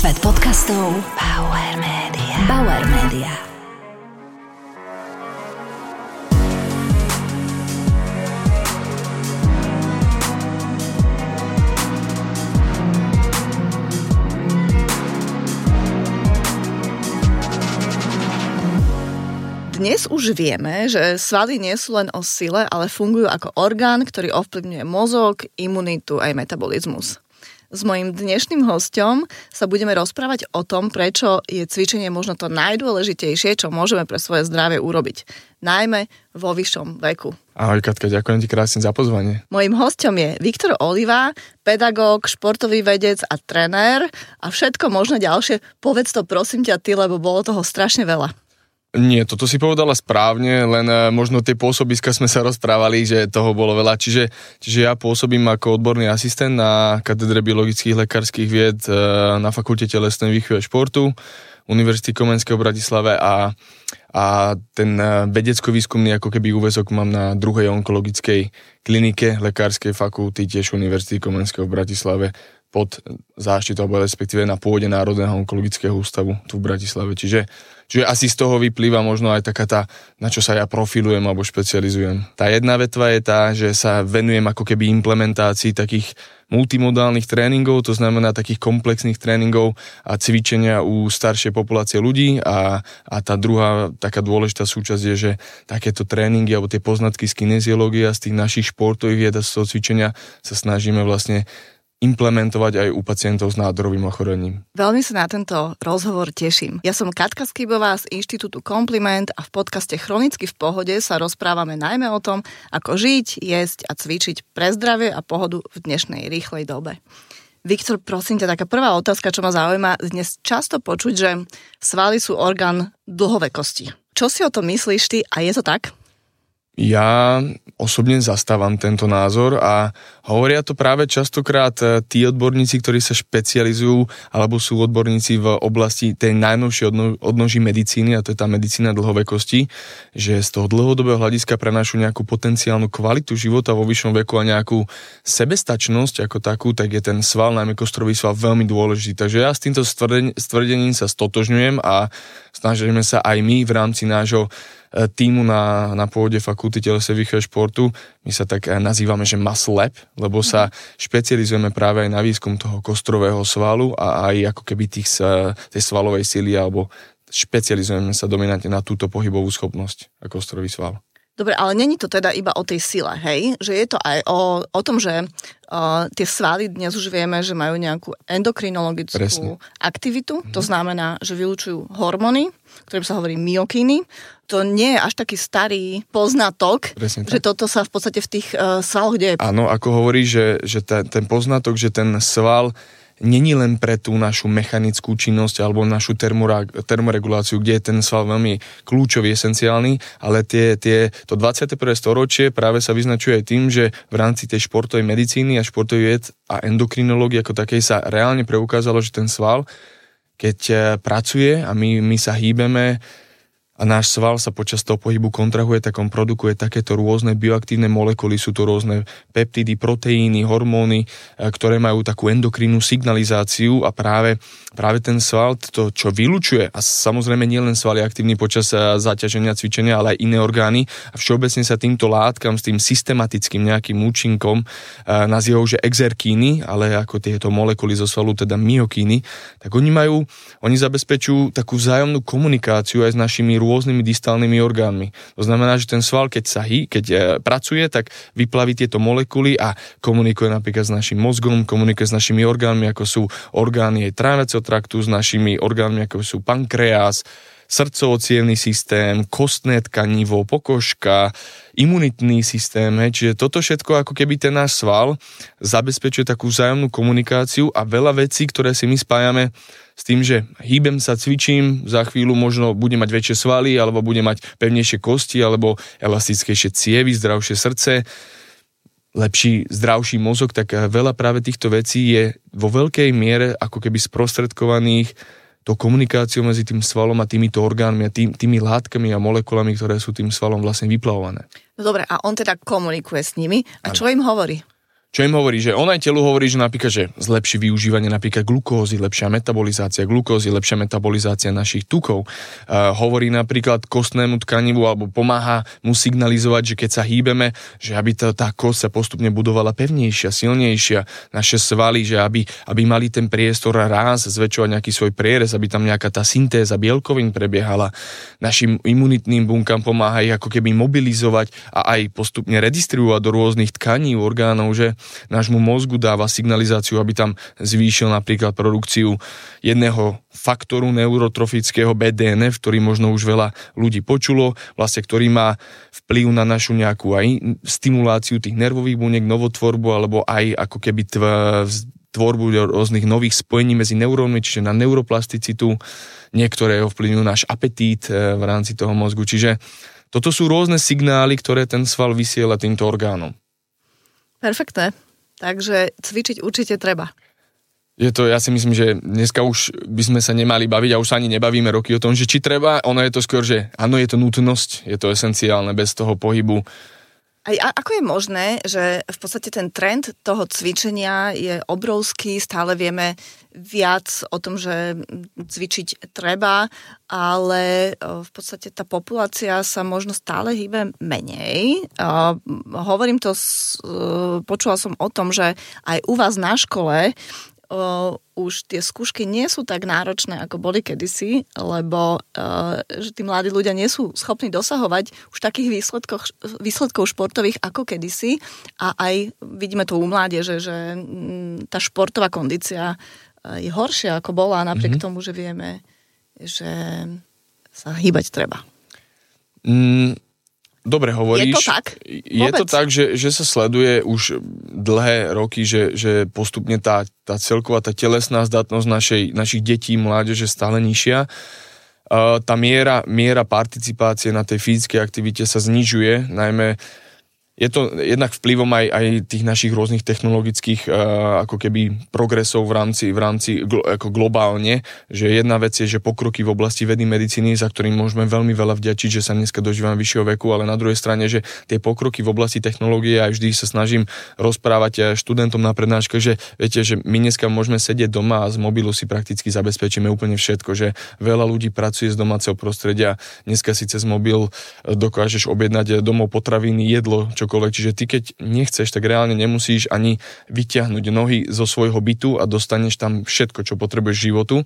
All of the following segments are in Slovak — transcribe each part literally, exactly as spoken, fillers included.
Svet podcastov Bauer Media. Bauer Media. Dnes už vieme, že svaly nie sú len o sile, ale fungujú ako orgán, ktorý ovplyvňuje mozog, imunitu aj metabolizmus. S mojím dnešným hosťom sa budeme rozprávať o tom, prečo je cvičenie možno to najdôležitejšie, čo môžeme pre svoje zdravie urobiť. Najmä vo vyššom veku. Ahoj Katka, ďakujem ti krásne za pozvanie. Mojím hosťom je Viktor Oliva, pedagóg, športový vedec a trenér a všetko možno ďalšie. Povedz to prosím ťa ty, lebo bolo toho strašne veľa. Nie, toto si povedala správne, len možno tie pôsobiska sme sa rozprávali, že toho bolo veľa. Čiže, čiže ja pôsobím ako odborný asistent na katedre biologických lekárskych vied na Fakulte telesnej výchovy a športu Univerzity Komenského v Bratislave a, a ten vedecko-výskumný ako keby úväzok mám na druhej onkologickej klinike lekárskej fakulty tiež Univerzity Komenského v Bratislave pod záštitou, alebo respektíve na pôde Národného onkologického ústavu tu v Bratislave. Čiže, čiže asi z toho vyplýva možno aj taká tá, na čo sa ja profilujem alebo špecializujem. Tá jedna vetva je tá, že sa venujem ako keby implementácii takých multimodálnych tréningov, to znamená takých komplexných tréningov a cvičenia u staršej populácie ľudí a, a tá druhá taká dôležitá súčasť je, že takéto tréningy alebo tie poznatky z kineziológie a z tých našich športových vied a z toho cvičenia sa snažíme vlastne implementovať aj u pacientov s nádorovým ochorením. Veľmi sa na tento rozhovor teším. Ja som Katka Skybová z Inštitútu Kompliment a v podcaste Chronicky v pohode sa rozprávame najmä o tom, ako žiť, jesť a cvičiť pre zdravie a pohodu v dnešnej rýchlej dobe. Viktor, prosím ťa, taká prvá otázka, čo ma zaujíma. Dnes často počuť, že svaly sú orgán dlhovekosti. Čo si o tom myslíš ty a je to tak? Ja osobne zastávam tento názor a hovoria to práve častokrát tí odborníci, ktorí sa špecializujú alebo sú odborníci v oblasti tej najnovšej odno- odnoží medicíny, a to je tá medicína dlhovekosti, že z toho dlhodobého hľadiska prenášajú nejakú potenciálnu kvalitu života vo vyššom veku a nejakú sebestačnosť ako takú, tak je ten sval, najmä kostrový sval, veľmi dôležitý. Takže ja s týmto stvrdením sa stotožňujem a snažíme sa aj my v rámci nášho týmu na, na pôde Fakulty telesnej výchovy a športu. My sa tak nazývame, že Muscle Lab, lebo sa špecializujeme práve aj na výskum toho kostrového svalu a aj ako keby tých, tej svalovej sily, alebo špecializujeme sa dominantne na túto pohybovú schopnosť a kostrový sval. Dobre, ale není to teda iba o tej sile, hej? Že je to aj o, o tom, že uh, tie svaly dnes už vieme, že majú nejakú endokrinologickú Presne. aktivitu. Mhm. To znamená, že vylučujú hormóny, ktorým sa hovorí myokíny. To nie je až taký starý poznatok, že toto sa v podstate v tých uh, svaloch deje. Áno, ako hovorí, že, že ten, ten poznatok, že ten sval není len pre tú našu mechanickú činnosť alebo našu termora, termoreguláciu, kde je ten sval veľmi kľúčový, esenciálny, ale tie, tie, to dvadsiate prvé storočie práve sa vyznačuje aj tým, že v rámci tej športovej medicíny a športovej vied a endokrinológie ako takej sa reálne preukázalo, že ten sval, keď pracuje a my, my sa hýbeme a náš sval sa počas toho pohybu kontrahuje, tak on produkuje takéto rôzne bioaktívne molekuly, sú to rôzne peptidy, proteíny, hormóny, ktoré majú takú endokrínnu signalizáciu a práve, práve ten sval, to čo vylučuje, a samozrejme nie len sval je aktívny počas zaťaženia, cvičenia, ale aj iné orgány a všeobecne sa týmto látkam s tým systematickým nejakým účinkom nazývajú, že exerkíny, ale ako tieto molekuly zo svalu, teda myokíny, tak oni majú, oni zabezpečujú takú vzájomnú komunikáciu aj s našimi rôznymi distálnymi orgánmi. To znamená, že ten sval, keď sa hý, keď e, pracuje, tak vyplaví tieto molekuly a komunikuje napríklad s našim mozgom, komunikuje s našimi orgánmi, ako sú orgány aj tráviaceho traktu, s našimi orgánmi, ako sú pankreas, srdcovo-cievny systém, kostné tkanivo, pokožka, imunitný systém. He. Čiže toto všetko, ako keby ten náš sval zabezpečuje takú vzájomnú komunikáciu a veľa vecí, ktoré si my spájame s tým, že hýbem sa, cvičím, za chvíľu možno budem mať väčšie svaly, alebo budem mať pevnejšie kosti, alebo elastickejšie cievy, zdravšie srdce, lepší, zdravší mozog, tak veľa práve týchto vecí je vo veľkej miere ako keby sprostredkovaných tou komunikáciou medzi tým svalom a týmito orgánmi a tým, tými látkami a molekulami, ktoré sú tým svalom vlastne vyplavované. No dobre, a on teda komunikuje s nimi a čo im hovorí? Čo im hovorí, že on aj telu hovorí, že napríklad, že zlepší využívanie napríklad glukózy, lepšia metabolizácia glukózy, lepšia metabolizácia našich tukov. Uh, hovorí napríklad kostnému tkanivu alebo pomáha mu signalizovať, že keď sa hýbeme, že aby tá, tá kosť sa postupne budovala pevnejšia, silnejšia, naše svaly, že aby, aby mali ten priestor raz zväčšovať nejaký svoj prierez, aby tam nejaká tá syntéza bielkovín prebiehala. Našim imunitným bunkám pomáha ich ako keby mobilizovať a aj postupne redistribuovať do rôznych tkaní, orgánov, že nášmu mozgu dáva signalizáciu, aby tam zvýšil napríklad produkciu jedného faktoru neurotrofického bé dé en ef, ktorý možno už veľa ľudí počulo, vlastne ktorý má vplyv na našu nejakú aj stimuláciu tých nervových buniek, novotvorbu, alebo aj ako keby tv, tvorbu rôznych nových spojení medzi neurónmi, čiže na neuroplasticitu. Niektoré ovplyvňujú náš apetít v rámci toho mozgu. Čiže toto sú rôzne signály, ktoré ten sval vysiela týmto orgánom. Perfektné. Takže cvičiť určite treba. Je to, ja si myslím, že dneska už by sme sa nemali baviť a už sa ani nebavíme roky o tom, že či treba, ono je to skôr, že áno, je to nutnosť, je to esenciálne, bez toho pohybu. Aj ako je možné, že v podstate ten trend toho cvičenia je obrovský, stále vieme viac o tom, že cvičiť treba, ale v podstate tá populácia sa možno stále hýbe menej. Hovorím to, počula som o tom, že aj u vás na škole Uh, už tie skúšky nie sú tak náročné, ako boli kedysi, lebo uh, že tí mladí ľudia nie sú schopní dosahovať už takých výsledkov, výsledkov športových ako kedysi a aj vidíme to u mládeže, že mm, tá športová kondícia uh, je horšia, ako bola, napriek mm-hmm. tomu, že vieme, že sa hýbať treba. Mm. Dobre hovoríš. Je to tak? Je to tak, že, že sa sleduje už dlhé roky, že, že postupne tá, tá celková, tá telesná zdatnosť našej, našich detí, mládeže stále nižšia. Uh, tá miera, miera participácie na tej fyzickej aktivite sa znižuje, najmä je to jednak vplyvom aj, aj tých našich rôznych technologických uh, ako keby progresov v rámci, v rámci glo, ako globálne, že jedna vec je, že pokroky v oblasti vedy medicíny, za ktorým môžeme veľmi veľa vďačiť, že sa dneska dožívame vyššieho veku, ale na druhej strane, že tie pokroky v oblasti technológie, aj vždy sa snažím rozprávať študentom na prednáške, že viete, že my dneska môžeme sedieť doma a z mobilu si prakticky zabezpečíme úplne všetko, že veľa ľudí pracuje z domáceho prostredia, dneska si cez mobil dokážeš objednať domov potraviny, jedlo, čokoľvek, čiže ty keď nechceš, tak reálne nemusíš ani vyťahnuť nohy zo svojho bytu a dostaneš tam všetko, čo potrebuješ životu.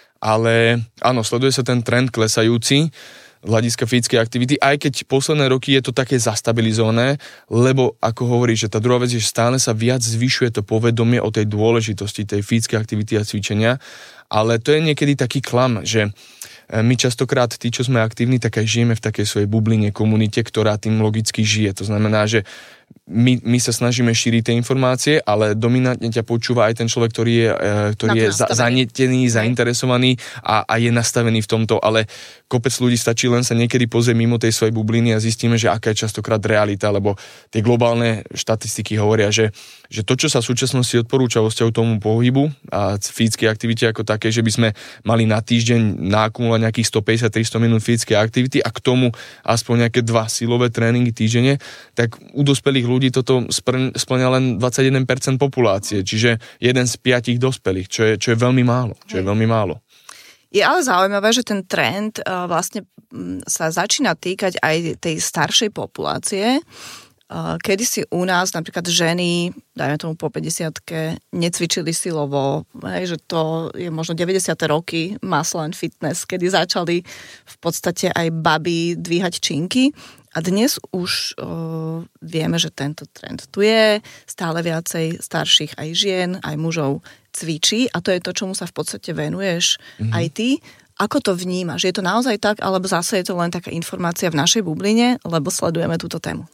Ale áno, sleduje sa ten trend klesajúci z hľadiska fyzickej aktivity, aj keď posledné roky je to také zastabilizované, lebo ako hovorí, že tá druhá vec je, že stále sa viac zvyšuje to povedomie o tej dôležitosti tej fyzickej aktivity a cvičenia, ale to je niekedy taký klam, že my častokrát, tí, čo sme aktívni, tak aj žijeme v takej svojej bubline, komunite, ktorá tým logicky žije. To znamená, že my, my sa snažíme šíriť tie informácie, ale dominantne ťa počúva aj ten človek, ktorý je, ktorý je za, zanietený, zainteresovaný a, a je nastavený v tomto, ale kopec ľudí stačí len sa niekedy pozrieť mimo tej svojej bubliny a zistíme, že aká je častokrát realita, lebo tie globálne štatistiky hovoria, že, že to, čo sa v súčasnosti odporúča vo vzťahu tomu pohybu a fyzickej aktivite ako také, že by sme mali na týždeň naakumulovať nejakých stopäťdesiat až tristo minút fyzickej aktivity a k tomu aspoň nejaké dva silové tréningy týždenne, tak u dospelých ľudí toto spĺňa len dvadsaťjeden percent populácie, čiže jeden z piatich dospelých, čo je, čo je veľmi málo. Čo je veľmi málo. Je ale zaujímavé, že ten trend uh, vlastne sa začína týkať aj tej staršej populácie. Uh, kedysi u nás napríklad ženy, dajme tomu po päťdesiatke, necvičili silovo, hej, že to je možno deväťdesiate roky, muscle and fitness, kedy začali v podstate aj baby dvíhať činky. A dnes už uh, vieme, že tento trend tu je, stále viacej starších aj žien, aj mužov cvičí a to je to, čomu sa v podstate venuješ mm-hmm. aj ty. Ako to vnímaš? Je to naozaj tak, alebo zase je to len taká informácia v našej bubline, lebo sledujeme túto tému?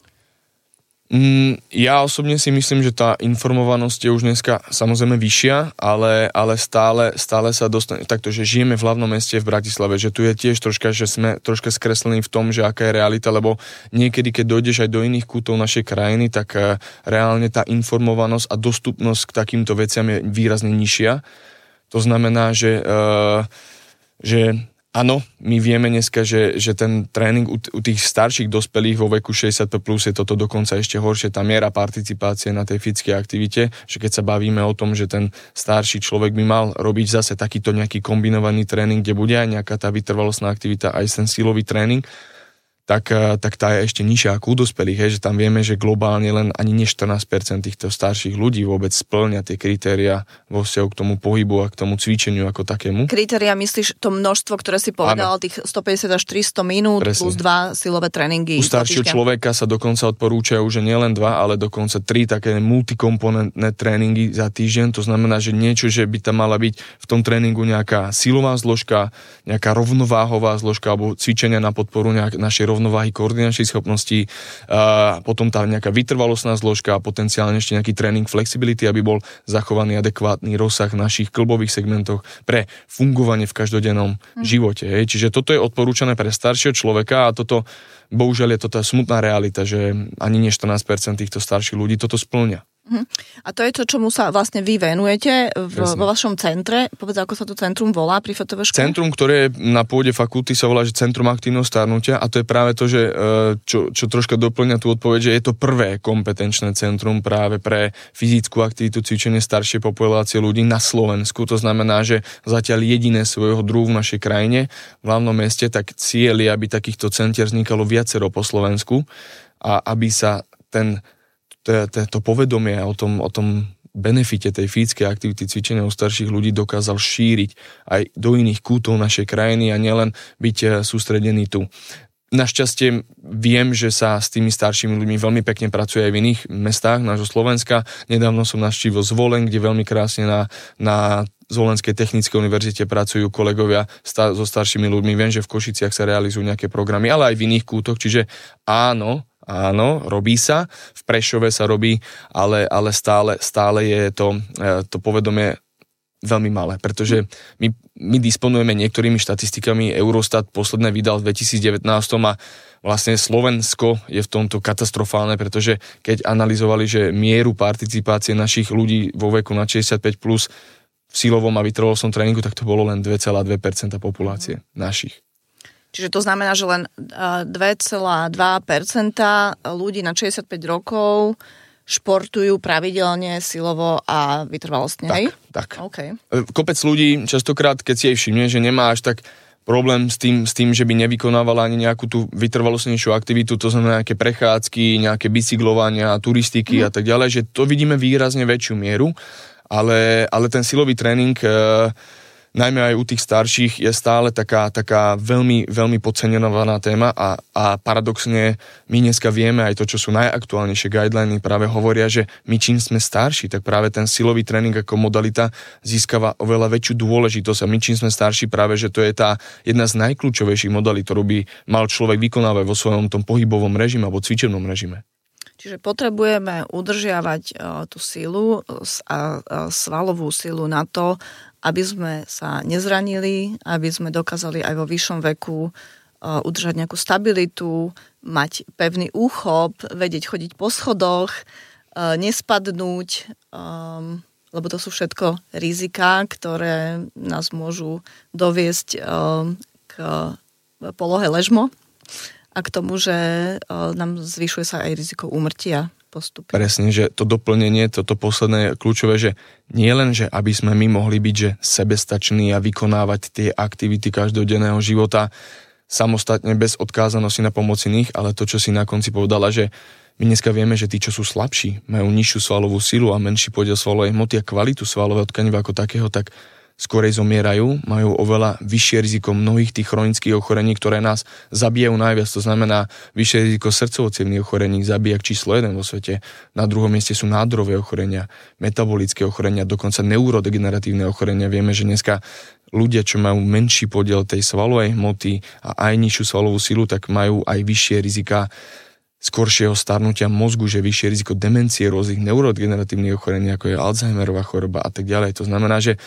Mm, ja osobne si myslím, že tá informovanosť je už dneska samozrejme vyššia, ale, ale stále, stále sa dostane takto, že žijeme v hlavnom meste v Bratislave, že tu je tiež troška, že sme troška skreslení v tom, že aká je realita, lebo niekedy, keď dojdeš aj do iných kútov našej krajiny, tak uh, reálne tá informovanosť a dostupnosť k takýmto veciam je výrazne nižšia. To znamená, že, uh, že Áno, my vieme dneska, že, že ten tréning u, u tých starších dospelých vo veku šesťdesiatpäť plus je toto dokonca ešte horšie, tá miera participácie na tej fyzickej aktivite, že keď sa bavíme o tom, že ten starší človek by mal robiť zase takýto nejaký kombinovaný tréning, kde bude aj nejaká tá vytrvalostná aktivita, aj ten silový tréning, tak, tak tá je ešte nižšia ako u dospelých, hej, že tam vieme, že globálne len ani nie štrnásť percent týchto starších ľudí vôbec splňa tie kritériá vo vzťahu k tomu pohybu a k tomu cvičeniu ako takému. Kritéria myslíš to množstvo, ktoré si povedal, ano. Tých stopäťdesiat až tristo minút Presne. Plus dva silové tréningy. U staršieho človeka sa dokonca odporúčajú, že nielen dva, ale dokonca tri také multikomponentné tréningy za týždeň. To znamená, že niečo, že by tam mala byť v tom tréningu nejaká silová zložka, nejaká rovnováhová zložka alebo cvičenia na podporu nejak našej rovnováhy, koordinačných schopností, a potom tá nejaká vytrvalostná zložka a potenciálne ešte nejaký tréning flexibility, aby bol zachovaný adekvátny rozsah v našich kĺbových segmentoch pre fungovanie v každodennom hmm. živote. Hej. Čiže toto je odporúčané pre staršieho človeka a toto, bohužiaľ je toto smutná realita, že ani nie štrnásť percent týchto starších ľudí toto spĺňa. Uh-huh. A to je to, čomu sa vlastne vy venujete v, vo vašom centre. Povedz, ako sa to centrum volá pri ef té vé škole? Centrum, ktoré je na pôde fakulty, sa volá, že Centrum aktívneho starnutia a to je práve to, že čo, čo troška doplňa tú odpoveď, že je to prvé kompetenčné centrum práve pre fyzickú aktivitu, cvičenie staršej populácie ľudí na Slovensku. To znamená, že zatiaľ jediné svojho druhu v našej krajine, v hlavnom meste, tak cieľ je, aby takýchto centier vznikalo viacero po Slovensku a aby sa ten To, to, to povedomie o tom, o tom benefite tej fyzickej aktivity cvičenia u starších ľudí dokázal šíriť aj do iných kútov našej krajiny a nielen byť sústredený tu. Našťastie viem, že sa s tými staršími ľuďmi veľmi pekne pracuje aj v iných mestách nášho Slovenska. Nedávno som navštívil Zvolen, kde veľmi krásne na, na Zvolenskej technickej univerzite pracujú kolegovia sta- so staršími ľuďmi. Viem, že v Košiciach sa realizujú nejaké programy, ale aj v iných kútoch, čiže áno, Áno, robí sa, v Prešove sa robí, ale, ale stále, stále je to, to povedomie veľmi malé, pretože my, my disponujeme niektorými štatistikami. Eurostat posledné vydal v dvetisícdevätnásť a vlastne Slovensko je v tomto katastrofálne, pretože keď analyzovali, že mieru participácie našich ľudí vo veku na šesťdesiatpäť plus v silovom a vytrvalostnom tréningu, tak to bolo len dva celé dva percenta populácie našich. Čiže to znamená, že len dva celé dva percenta ľudí na šesťdesiatpäť rokov športujú pravidelne, silovo a vytrvalostne, hej? Tak, tak. Okay. Kopec ľudí častokrát, keď si jej všimne, že nemá až tak problém s tým, s tým, že by nevykonávala ani nejakú tú vytrvalostnejšiu aktivitu, to znamená nejaké prechádzky, nejaké bicyklovania, turistiky mm. a tak ďalej, že to vidíme výrazne väčšiu mieru, ale, ale ten silový tréning najmä aj u tých starších je stále taká, taká veľmi, veľmi podceňovaná téma a, a paradoxne my dneska vieme aj to, čo sú najaktuálnejšie guideliny, práve hovoria, že my čím sme starší, tak práve ten silový tréning ako modalita získava oveľa väčšiu dôležitosť a my čím sme starší, práve že to je tá jedna z najkľúčovejších modalít, ktorú by mal človek vykonávať vo svojom tom pohybovom režime alebo cvičebnom režime. Čiže potrebujeme udržiavať uh, tú silu a uh, svalovú silu na to, aby sme sa nezranili, aby sme dokázali aj vo vyššom veku uh, udržať nejakú stabilitu, mať pevný úchop, vedieť chodiť po schodoch, uh, nespadnúť, um, lebo to sú všetko riziká, ktoré nás môžu doviesť um, k polohe ležmo a k tomu, že uh, nám zvyšuje sa aj riziko úmrtia. Postupy. Presne, že to doplnenie, toto posledné kľúčové, že nie len, že aby sme my mohli byť že sebestační a vykonávať tie aktivity každodenného života samostatne bez odkázanosti na pomoc iných, ale to, čo si na konci povedala, že my dneska vieme, že tí, čo sú slabší, majú nižšiu svalovú silu a menší podiel svalovej hmoty a kvalitu svalového tkaniva ako takého, tak skorej zomierajú, majú oveľa vyššie riziko mnohých tých chronických ochorení, ktoré nás zabíjajú najviac. To znamená vyššie riziko srdcovo-cievnych ochorení, zabíjak číslo jeden vo svete. Na druhom mieste sú nádorové ochorenia, metabolické ochorenia, dokonca neurodegeneratívne ochorenia. Vieme, že dneska ľudia, čo majú menší podiel tej svalovej hmoty a aj nižšiu svalovú silu, tak majú aj vyššie rizika skoršieho starnutia mozgu, že vyššie riziko demencie, rôznych neurodegeneratívnych ochorení, ako je Alzheimerová choroba a tak ďalej. To znamená, že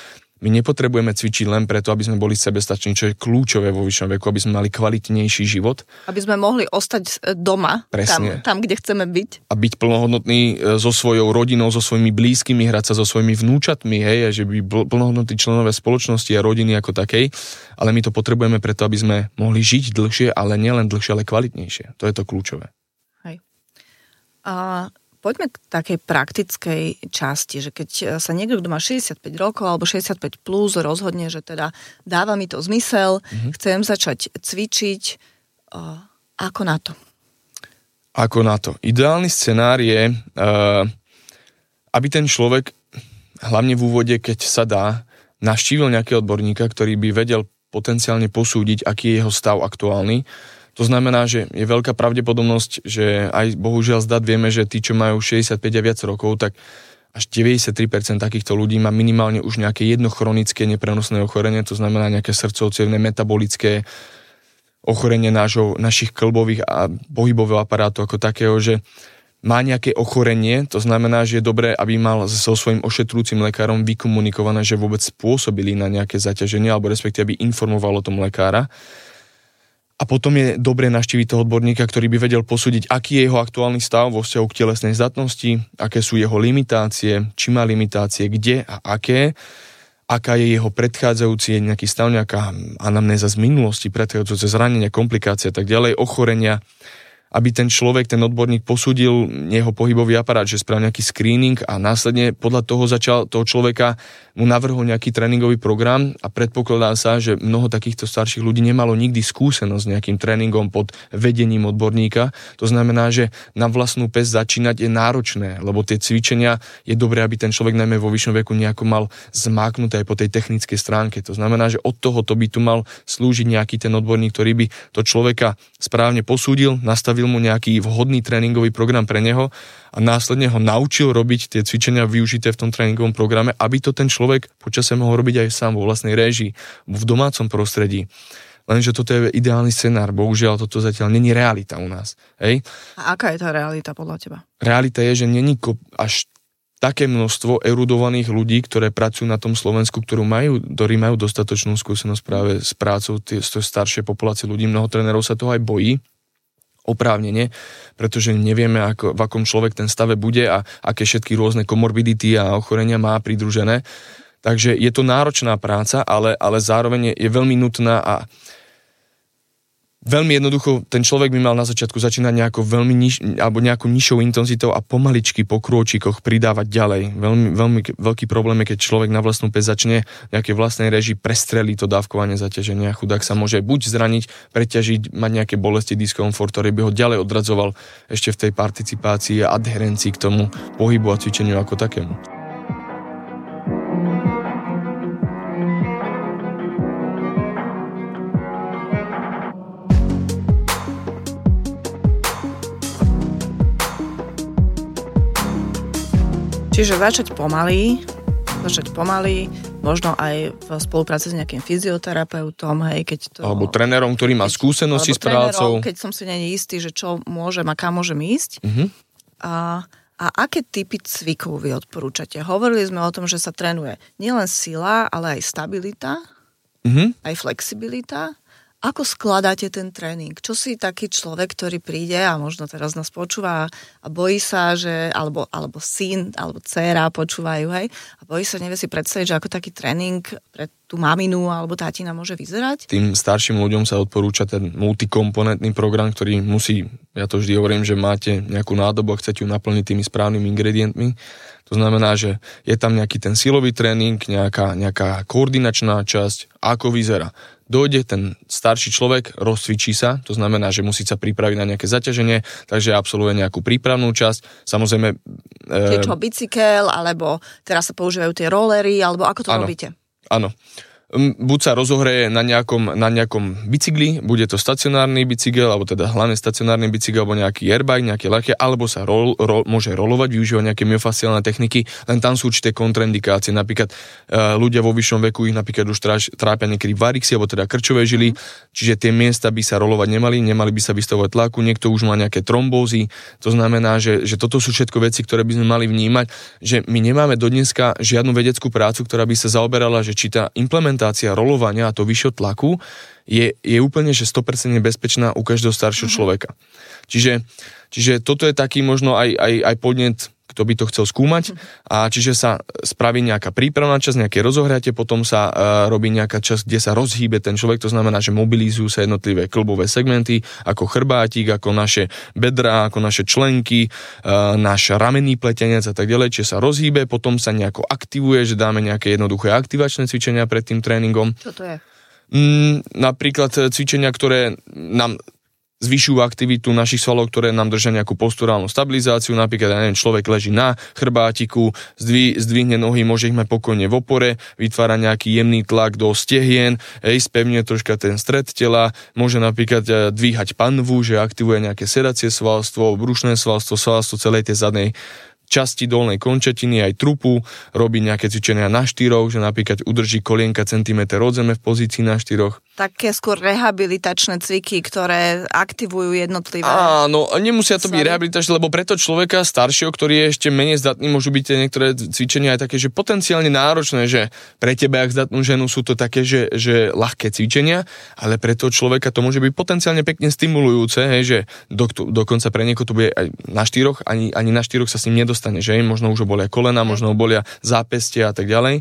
My nepotrebujeme cvičiť len preto, aby sme boli sebestační, čo je kľúčové vo vyššom veku, aby sme mali kvalitnejší život. Aby sme mohli ostať doma, tam, tam, kde chceme byť. A byť plnohodnotný so svojou rodinou, so svojimi blízkymi, hrať sa so svojimi vnúčatmi, hej, a že by plnohodnotní členové spoločnosti a rodiny ako takej, ale my to potrebujeme preto, aby sme mohli žiť dlhšie, ale nielen dlhšie, ale kvalitnejšie. To je to kľúčové. Hej. A poďme k takej praktickej časti, že keď sa niekto, kto má šesťdesiatpäť rokov alebo šesťdesiatpäť plus rozhodne, že teda dáva mi to zmysel, mm-hmm. chcem začať cvičiť, uh, ako na to? Ako na to? Ideálny scenár je, uh, aby ten človek, hlavne v úvode, keď sa dá, navštívil nejakého odborníka, ktorý by vedel potenciálne posúdiť, aký je jeho stav aktuálny. To znamená, že je veľká pravdepodobnosť, že aj bohužiaľ z dát vieme, že tí, čo majú šesťdesiatpäť a viac rokov, tak až deväťdesiattri percent takýchto ľudí má minimálne už nejaké jedno chronické neprenosné ochorenie, to znamená nejaké srdcovo-cievne metabolické ochorenie nášho, našich kĺbových a pohybového aparátu ako takého, že má nejaké ochorenie, to znamená, že je dobré, aby mal so svojím ošetrujúcim lekárom vykomunikované, že vôbec spôsobili na nejaké zaťaženie, alebo respektíve aby informovalo tom lekára. A potom je dobré navštíviť toho odborníka, ktorý by vedel posúdiť, aký je jeho aktuálny stav vo vzťahu k telesnej zdatnosti, aké sú jeho limitácie, či má limitácie, kde a aké, aká je jeho predchádzajúci nejaký stav, nejaká anamnéza z minulosti, predchádzajúce zranenia, komplikácie a tak ďalej, ochorenia, aby ten človek, ten odborník posúdil jeho pohybový aparát, že spravil nejaký screening a následne podľa toho začal toho človeka, mu navrhol nejaký tréningový program a predpokladá sa, že mnoho takýchto starších ľudí nemalo nikdy skúsenosť s nejakým tréningom pod vedením odborníka. To znamená, že na vlastnú päsť začínať je náročné, lebo tie cvičenia je dobré, aby ten človek najmä vo vyššom veku nejako mal zmáknuté aj po tej technickej stránke. To znamená, že od tohoto by tu mal slúžiť nejaký ten odborník, ktorý by to človeka správne posúdil, nastavil mu nejaký vhodný tréningový program pre neho a následne ho naučil robiť tie cvičenia využité v tom tréningovom programe, aby to ten človek počase mohol robiť aj sám vo vlastnej réžii, v domácom prostredí. Lenže toto je ideálny scenár, bohužiaľ toto zatiaľ není realita u nás. Hej? A aká je tá realita podľa teba? Realita je, že není až také množstvo erudovaných ľudí, ktoré pracujú na tom Slovensku, ktorú majú, ktorí majú dostatočnú skúsenosť práve s prácou tej staršej populácie ľudí. Mnoho trénerov sa toho aj bojí, oprávnene, pretože nevieme, ako, v akom človek ten stave bude a aké všetky rôzne komorbidity a ochorenia má pridružené. Takže je to náročná práca, ale, ale zároveň je, je veľmi nutná a veľmi jednoducho ten človek by mal na začiatku začínať nejako veľmi niž, alebo nejakou nižšou intenzitou a pomaličky po krôčikoch pridávať ďalej. Veľmi, veľmi veľký problém je, keď človek na vlastnú päť začne nejaké vlastnej režii prestrelí to dávkovanie zaťaženia. Chudák sa môže buď zraniť, preťažiť, mať nejaké bolesti, diskomfort, ktorý by ho ďalej odradzoval ešte v tej participácii a adherencii k tomu pohybu a cvičeniu ako takému. Čiže začať pomaly, začať pomaly, možno aj v spolupráci s nejakým fyzioterapeutom, hej, keď to... Alebo trénerom, ktorý má skúsenosti s prácou. Keď som si není istý, že čo môžem a kam môžem ísť. Uh-huh. A, a aké typy cvikov vy odporúčate? Hovorili sme o tom, že sa trénuje nielen sila, ale aj stabilita, uh-huh. aj flexibilita. Ako skladáte ten tréning? Čo si taký človek, ktorý príde a možno teraz nás počúva a bojí sa, že, alebo, alebo syn, alebo dcéra počúvajú, hej, a bojí sa, nevie si predstaviť, že ako taký tréning pre tú maminu alebo tátina môže vyzerať? Tým starším ľuďom sa odporúča ten multikomponentný program, ktorý musí, ja to vždy hovorím, že máte nejakú nádobu a chcete ju naplniť tými správnymi ingredientmi. To znamená, že je tam nejaký ten silový tréning, nejaká, nejaká koordinačná časť, ako vyzerá. Dojde ten starší človek, rozcvičí sa, to znamená, že musí sa pripraviť na nejaké zaťaženie, takže absolvuje nejakú prípravnú časť. Samozrejme... Je čo, bicykel, alebo teraz sa používajú tie rollery, alebo ako to áno, robíte? Áno. buď sa rozohreje na nejakom, na nejakom bicykli, bude to stacionárny bicykel, alebo teda hlavne stacionárny bicykel, alebo nejaký airbike, nejaké ľahké, alebo sa rol, rol, môže rolovať, využívať nejaké myofasciálne techniky, len tam sú určité kontraindikácie. Napríklad uh, ľudia vo vyššom veku ich napríklad už tráž, trápia niekedy varixy, alebo teda krčové žily, čiže tie miesta by sa rolovať nemali, nemali by sa vystavovať tlaku, niekto už má nejaké trombózy, to znamená, že, že toto sú všetko veci, ktoré by sme mali vnímať, že my nemáme do dneska žiadnu vedeckú prácu, ktorá by sa zaoberala, že či tá implementácia rolovania a to vyššieho tlaku je, je úplne že sto percent bezpečná u každého staršieho mm-hmm. človeka. Čiže, čiže toto je taký možno aj, aj, aj podnet, kto by to chcel skúmať. Mm-hmm. A čiže sa spraví nejaká prípravná časť, nejaké rozohriatie, potom sa uh, robí nejaká časť, kde sa rozhýbe ten človek, to znamená, že mobilizujú sa jednotlivé kĺbové segmenty, ako chrbátik, ako naše bedrá, ako naše členky, uh, náš ramenný pletenec a tak ďalej, čiže sa rozhýbe, potom sa nejako aktivuje, že dáme nejaké jednoduché aktivačné cvičenia pred tým tréningom. Čo to je? Mm, napríklad cvičenia, ktoré nám zvyšujú aktivitu našich svalov, ktoré nám držia nejakú posturálnu stabilizáciu. Napríklad, ja neviem, človek leží na chrbátiku, zdvi, zdvihne nohy, môže ich mať pokojne v opore, vytvára nejaký jemný tlak do stehien, hej, spevňuje troška ten stred tela, môže napríklad dvíhať panvu, že aktivuje nejaké sedacie svalstvo, brušné svalstvo, svalstvo celej tej zadnej časti dolnej končatiny, aj trupu, robí nejaké cvičenia na štyroch, že napríklad udrží kolienka centimeter od zeme v pozícii na štyroch. Také skôr rehabilitačné cviky, ktoré aktivujú jednotlivé... Áno, nemusia to byť rehabilitačné, lebo preto človeka staršieho, ktorý je ešte menej zdatný, môžu byť niektoré cvičenia aj také, že potenciálne náročné, že pre teba, ak zdatnú ženu, sú to také, že, že ľahké cvičenia, ale pre toho človeka to môže byť potenciálne pekne stimulujúce, hej, že do, dokonca pre niekoho to bude aj na štyroch, ani, ani na štyroch sa s ním nedostane, že možno už bolia kolena, možno bolia zápestia a tak ďalej.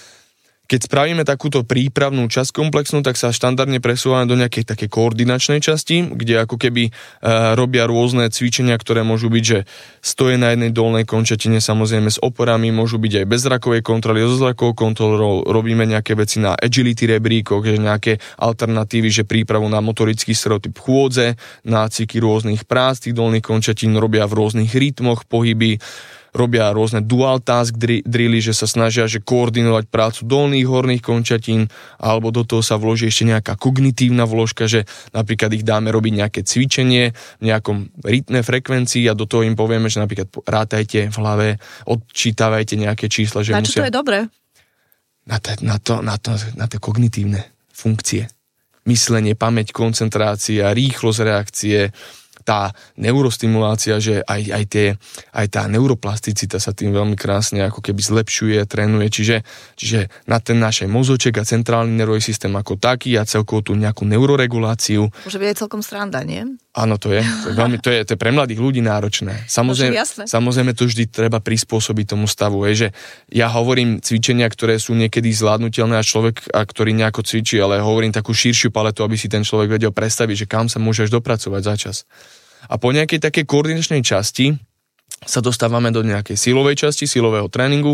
Keď spravíme takúto prípravnú časť komplexnú, tak sa štandardne presúvame do nejakej takej koordinačnej časti, kde ako keby e, robia rôzne cvičenia, ktoré môžu byť, že stoje na jednej dolnej končatine, samozrejme s oporami, môžu byť aj bez zrakovej kontroly, so zrakovou kontrolou, robíme nejaké veci na agility rebríkoch, že nejaké alternatívy, že prípravu na motorický stereotyp chôdze, nácviky rôznych prác, tých dolných končatín robia v rôznych rytmoch, pohyby, robia rôzne dual task drily, že sa snažia že koordinovať prácu dolných, horných končatín, alebo do toho sa vloží ešte nejaká kognitívna vložka, že napríklad ich dáme robiť nejaké cvičenie v nejakom rytme frekvencii a do toho im povieme, že napríklad rátajte v hlave, odčítavajte nejaké čísla. Že na čo musia... to je dobré? Na, to, na, to, na, to, na to kognitívne funkcie. Myslenie, pamäť, koncentrácia, rýchlosť reakcie, tá neurostimulácia, že aj, aj, tie, aj tá neuroplasticita sa tým veľmi krásne ako keby zlepšuje, trénuje, čiže, čiže na ten náš mozoček a centrálny nervový systém ako taký a celkovo tú nejakú neuroreguláciu. Môže byť aj celkom sranda, nie? Áno, to je. To je, veľmi, to je, to je pre mladých ľudí náročné. Samozrejme, samozrejme to vždy treba prispôsobiť tomu stavu. Je, že ja hovorím cvičenia, ktoré sú niekedy zvládnutelné a človek, a ktorý nejako cvičí, ale hovorím takú širšiu paletu, aby si ten človek vedel predstaviť, že kam sa môžeš dopracovať za čas. A po nejakej takej koordinačnej časti sa dostávame do nejakej silovej časti, silového tréningu,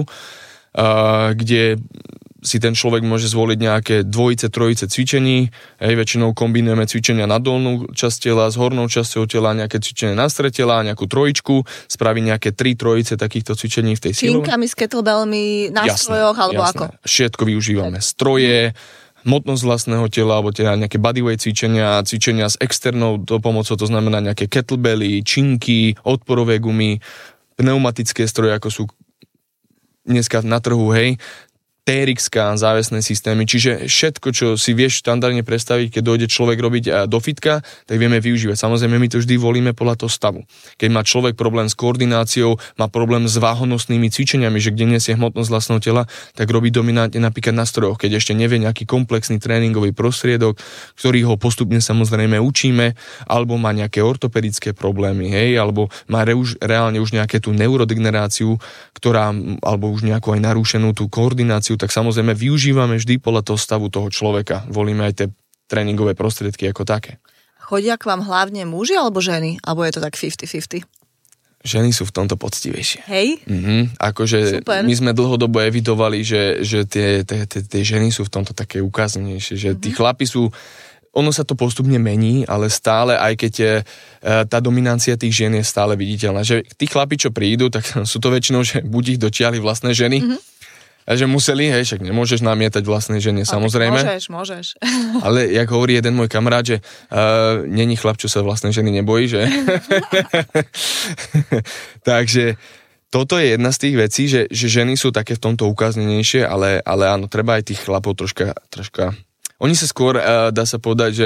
uh, kde si ten človek môže zvoliť nejaké dvojice, trojice cvičení. Hej, väčšinou kombinujeme cvičenia na dolnú časť tela s hornou časťou tela, nejaké cvičenie na stred tela, nejakú trojičku, spraví nejaké tri trojice takýchto cvičení v tej silovej. Činkami, s kettlebellmi, na jasné, strojoch, alebo jasné. Ako? Všetko využívame. Stroje, hmotnosť vlastného tela, alebo teda nejaké bodyweight cvičenia, cvičenia s externou pomocou, to znamená nejaké kettlebelly, činky, odporové gumy, pneumatické stroje, ako sú dneska na trhu, hej, té er iks-ka, závesné systémy, čiže všetko, čo si vieš štandardne predstaviť, keď dojde človek robiť do fitka, tak vieme využívať. Samozrejme, my to vždy volíme podľa toho stavu. Keď má človek problém s koordináciou, má problém s váhonosnými cvičeniami, že kde nesie hmotnosť vlastného tela, tak robí dominantne napríklad na strojoch, keď ešte nevie nejaký komplexný tréningový prostriedok, ktorý ho postupne samozrejme učíme, alebo má nejaké ortopedické problémy, hej, alebo má re, už, reálne už nejaké tú neurodegeneráciu, ktorá, alebo už nejakú aj narušenú tú koordináciu, tak samozrejme využívame vždy podľa toho stavu toho človeka. Volíme aj tie tréningové prostriedky ako také. Chodia k vám hlavne muži alebo ženy? Alebo je to tak päťdesiat päťdesiat? Ženy sú v tomto poctivejšie. Hej? Mhm, akože Super. My sme dlhodobo evidovali, že, že tie, tie, tie, tie ženy sú v tomto také ukáznejšie, že tí mm-hmm. chlapi sú, ono sa to postupne mení, ale stále, aj keď je, tá dominancia tých žien je stále viditeľná. Že tí chlapi, čo prídu, tak sú to väčšinou, že buď ich dotiahli vlastné ženy, mm-hmm. A že museli, hej, však nemôžeš namietať vlastnej žene, samozrejme. Môžeš, môžeš. Ale jak hovorí jeden môj kamarát, že uh, není chlap, čo sa vlastnej ženy nebojí, že? Takže toto je jedna z tých vecí, že, že ženy sú také v tomto ukáznenejšie, ale, ale áno, treba aj tých chlapov troška, troška... Oni sa skôr, uh, dá sa povedať, že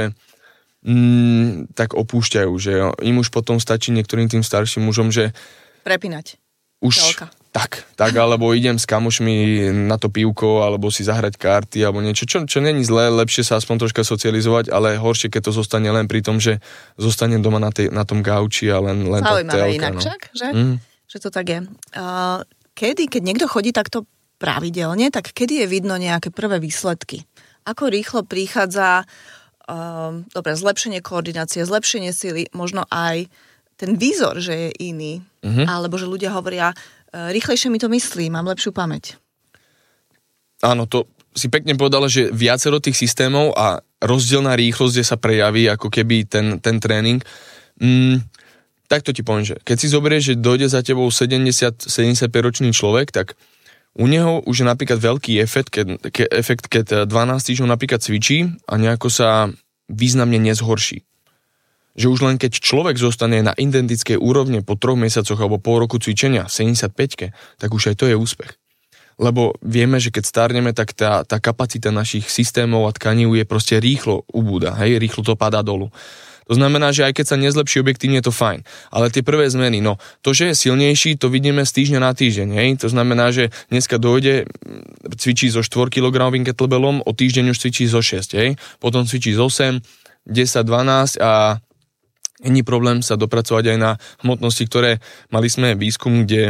mm, tak opúšťajú, že jo. Im už potom stačí niektorým tým starším mužom, že... Prepínať. Už... Telka. Tak, tak, alebo idem s kamošmi na to pivko, alebo si zahrať karty, alebo niečo, čo, čo není zlé, lepšie sa aspoň troška socializovať, ale horšie, keď to zostane len pri tom, že zostanem doma na, tej, na tom gauči a len, len to telka. Inak no. však, že? Mm. Že to tak je. Uh, kedy, keď niekto chodí takto pravidelne, tak kedy je vidno nejaké prvé výsledky? Ako rýchlo prichádza uh, dobre, zlepšenie koordinácie, zlepšenie sily, možno aj ten výzor, že je iný, mm-hmm. alebo že ľudia hovoria, rýchlejšie mi to myslí, mám lepšiu pamäť. Áno, to si pekne povedala, že viacero tých systémov a rozdielná rýchlosť, kde sa prejaví ako keby ten, ten tréning. Mm, tak to ti poviem, že keď si zoberieš, že dojde za tebou sedemdesiat sedemdesiatpäť ročný človek, tak u neho už je napríklad veľký efekt, keď, ke, efekt, keď dvanásť týždňov napríklad cvičí a nejako sa významne nezhorší. Že už len keď človek zostane na identickej úrovne po troch mesiacoch alebo pol roku cvičenia v sedemdesiatpäťke, tak už aj to je úspech. Lebo vieme, že keď starneme, tak tá, tá kapacita našich systémov a tkanív je proste rýchlo ubúda, hej, rýchlo to padá dolu. To znamená, že aj keď sa nezlepší objektívne, je to fajn. Ale tie prvé zmeny, no to, že je silnejší, to vidíme z týždňa na týždeň, hej. To znamená, že dneska dojde, cvičí so štvorkilogramovým kettlebellom, o týždeň už cvičí zo šesť, hej. Potom cvičí z osem, desať, dvanásť a není problém sa dopracovať aj na hmotnosti, ktoré mali sme výskum, kde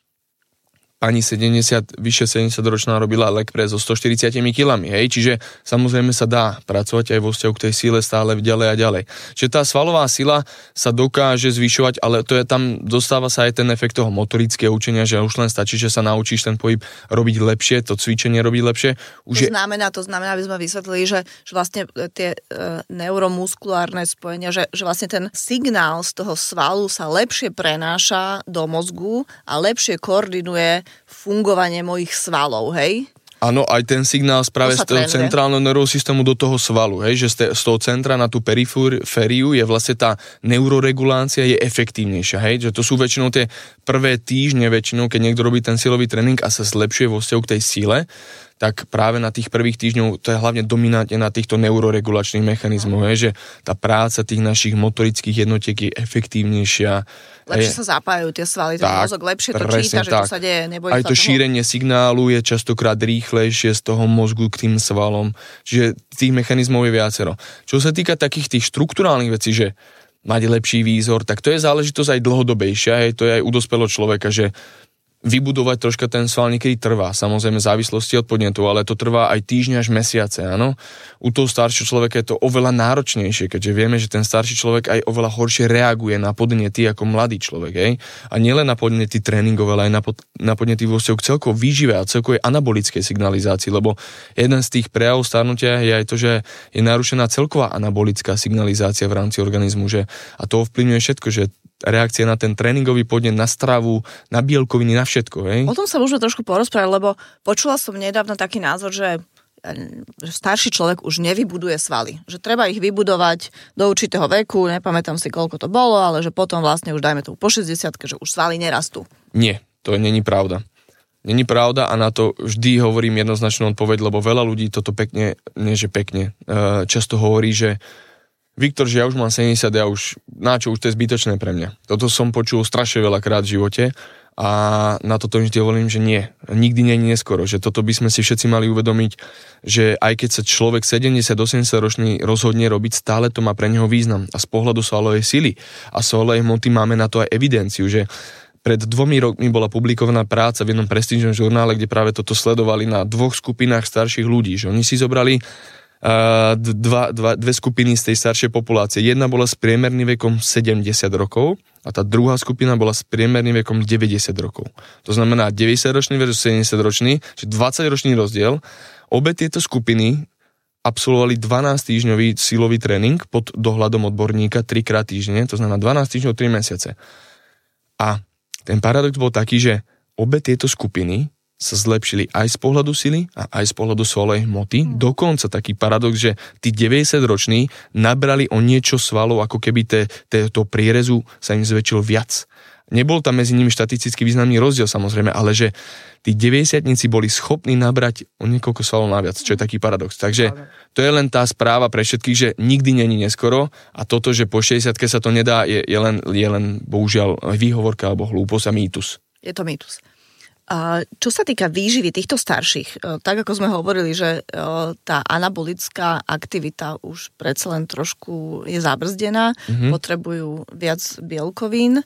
pani sedemdesiat, vyššie sedemdesiatročná robila leg press so stoštyridsať kilami, hej, čiže samozrejme sa dá pracovať aj vo vzťahu k tej síle stále ďalej a ďalej. Čiže tá svalová sila sa dokáže zvyšovať, ale to je tam, dostáva sa aj ten efekt toho motorického učenia, že už len stačí, že sa naučíš ten pohyb robiť lepšie, to cvičenie robiť lepšie. Už to je... znamená, to znamená, aby sme vysvetlili, že, že vlastne tie e, neuromuskulárne spojenia, že, že vlastne ten signál z toho svalu sa lepšie prenáša do mozgu a lepšie koordinuje fungovanie mojich svalov, hej? Áno, aj ten signál práve z toho trénuje. Centrálneho nervového do toho svalu, hej, že z toho centra na tú perifériu je vlastne tá neuroregulácia je efektívnejšia, hej, že to sú väčšinou tie prvé týždne, väčšinou, keď niekto robí ten silový tréning a sa zlepšuje vo vzťahu k tej sile, tak práve na tých prvých týždňov to je hlavne dominantne na týchto neuroregulačných mechanizmoch, hej, že tá práca tých našich motorických jednotiek je efektívnejšia. Lepšie je, sa zapájajú tie svaly, ten mozog lepšie to číta, že tak. To sa deje, nebojí aj to toho. Šírenie signálu je častokrát rýchlejšie z toho mozgu k tým svalom, čiže tých mechanizmov je viacero. Čo sa týka takých tých štruktúrálnych vecí, že mať lepší výzor, tak to je záležitosť aj dlhodobejšia, hej, to je aj u dospelého človeka, že vybudovať troška ten sval niekedy trvá, samozrejme v závislosti od podnetu, ale to trvá aj týždňa až mesiace, áno. U toho staršieho človeka je to oveľa náročnejšie, keďže vieme, že ten starší človek aj oveľa horšie reaguje na podnety ako mladý človek, hej. A nielen na podnety tréningové, ale aj na, pod, na podnety vo vzťahu k celkovo výžive a celkovej anabolickej signalizácii, lebo jeden z tých prejavov starnutia je aj to, že je narušená celková anabolická signalizácia v rámci organizmu, že a to ovplyvňuje všetko, že reakcia na ten tréningový podnet, na stravu, na bielkoviny, na všetko, hej? O tom sa môžeme trošku porozprávať, lebo počula som nedávno taký názor, že, že starší človek už nevybuduje svaly. Že treba ich vybudovať do určitého veku, nepamätám si, koľko to bolo, ale že potom vlastne už dajme to po šesťdesiatke, že už svaly nerastú. Nie, to není pravda. Není pravda a na to vždy hovorím jednoznačnú odpoveď, lebo veľa ľudí toto pekne, nie že pekne, často hovorí, že Viktor, že ja už mám sedemdesiat, ja už, na čo, už to je zbytočné pre mňa. Toto som počul strašne veľakrát v živote a na toto vždy hovorím, že nie. Nikdy nie je neskoro, že toto by sme si všetci mali uvedomiť, že aj keď sa človek sedemdesiat osemdesiat ročný rozhodne robiť, stále to má pre neho význam. A z pohľadu svalovej sily a svalovej hmoty máme na to aj evidenciu, že pred dvomi rokmi bola publikovaná práca v jednom prestížnom žurnále, kde práve toto sledovali na dvoch skupinách starších ľudí, že oni si zobrali Uh, dva, dva, dve skupiny z tej staršej populácie. Jedna bola s priemerným vekom sedemdesiat rokov a tá druhá skupina bola s priemerným vekom deväťdesiat rokov. To znamená deväťdesiatročný versus sedemdesiatročný, čiže dvadsaťročný rozdiel. Obe tieto skupiny absolvovali dvanásťtýždňový silový tréning pod dohľadom odborníka trikrát týždenne, to znamená dvanásť týždňov, tri mesiace. A ten paradox bol taký, že obe tieto skupiny sa zlepšili aj z pohľadu sily a aj z pohľadu svalovej hmoty. Mm. Dokonca taký paradox, že tí deväťdesiatroční nabrali o niečo svalov, ako keby te, te, to prierezu sa im zväčšilo viac. Nebol tam medzi nimi štatisticky významný rozdiel samozrejme, ale že tí deväťdesiatnici boli schopní nabrať o niekoľko svalov naviac, čo je taký paradox. Takže to je len tá správa pre všetkých, že nikdy není neskoro a toto, že po šesťdesiatke sa to nedá, je, je, len, je len bohužiaľ výhovorka alebo hlúposť a mýtus. Je to mýtus. A čo sa týka výživy týchto starších, tak ako sme hovorili, že tá anabolická aktivita už predsa len trošku je zabrzdená, mm-hmm. potrebujú viac bielkovín.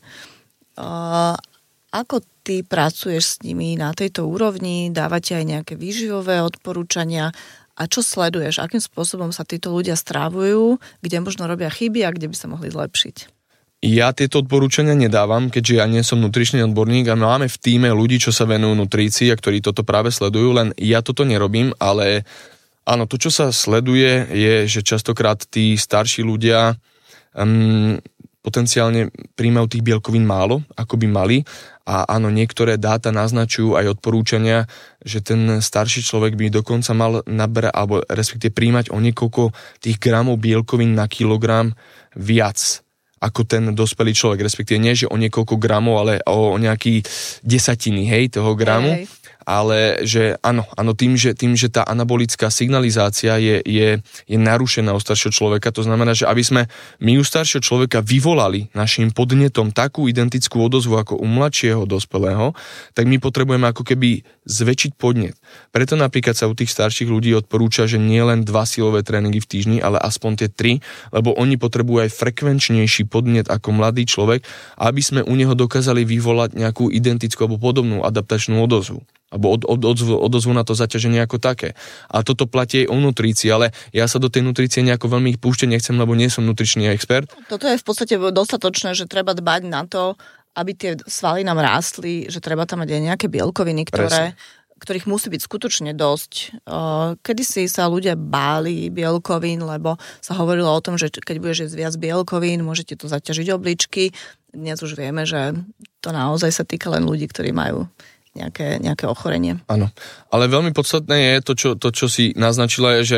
Ako ty pracuješ s nimi na tejto úrovni? Dávate aj nejaké výživové odporúčania? A čo sleduješ? Akým spôsobom sa títo ľudia strávujú? Kde možno robia chyby a kde by sa mohli zlepšiť? Ja tieto odporúčania nedávam, keďže ja nie som nutričný odborník a máme v tíme ľudí, čo sa venujú nutrícii a ktorí toto práve sledujú, len ja toto nerobím, ale áno, to, čo sa sleduje, je, že častokrát tí starší ľudia um, potenciálne príjmajú tých bielkovín málo, ako by mali a áno, niektoré dáta naznačujú aj odporúčania, že ten starší človek by dokonca mal nabrať, alebo respektíve príjmať o niekoľko tých gramov bielkovín na kilogram viac ako ten dospelý človek, respektíve nie, že o niekoľko gramov, ale o nejaký desatiny, hej, toho gramu. Hej. Ale že áno, áno tým, že, tým, že tá anabolická signalizácia je, je, je narušená u staršieho človeka, to znamená, že aby sme my u staršieho človeka vyvolali našim podnetom takú identickú odozvu ako u mladšieho dospelého, tak my potrebujeme ako keby zväčšiť podnet. Preto napríklad sa u tých starších ľudí odporúča, že nie len dva silové tréningy v týždni, ale aspoň tie tri, lebo oni potrebujú aj frekvenčnejší podnet ako mladý človek, aby sme u neho dokázali vyvolať nejakú identickú alebo podobnú adaptačnú odozvu. Alebo od, od, odozvu, odozvu na to zaťaženie ako také. A toto platí aj o nutrícii, ale ja sa do tej nutrície nejako veľmi púšťať nechcem, lebo nie som nutričný expert. Toto je v podstate dostatočné, že treba dbať na to, aby tie svaly nám rástli, že treba tam mať aj nejaké bielkoviny, ktoré, ktorých musí byť skutočne dosť. Kedysi sa ľudia báli bielkovín, lebo sa hovorilo o tom, že keď budeš jesť viac bielkovín, môžete to zaťažiť obličky. Dnes už vieme, že to naozaj sa týka len ľudí, ktorí majú Nejaké, nejaké ochorenie. Áno, ale veľmi podstatné je to, čo, to, čo si naznačila, je, že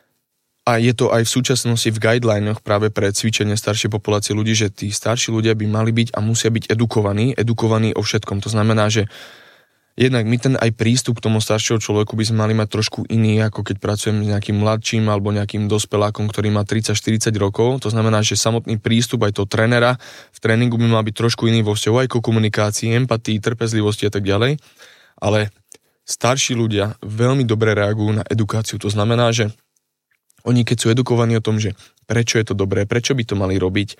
a je to aj v súčasnosti v guidelinoch práve pre cvičenie staršej populácie ľudí, že tí starší ľudia by mali byť a musia byť edukovaní, edukovaní o všetkom. To znamená, že jednak my ten aj prístup k tomu staršieho človeku by sme mali mať trošku iný, ako keď pracujem s nejakým mladším alebo nejakým dospelákom, ktorý má tridsať štyridsať rokov. To znamená, že samotný prístup aj toho trénera v tréningu by mal byť trošku iný vo vzťahu aj ko komunikácii, empatii, trpezlivosti a tak ďalej. Ale starší ľudia veľmi dobre reagujú na edukáciu. To znamená, že oni keď sú edukovaní o tom, že prečo je to dobré, prečo by to mali robiť,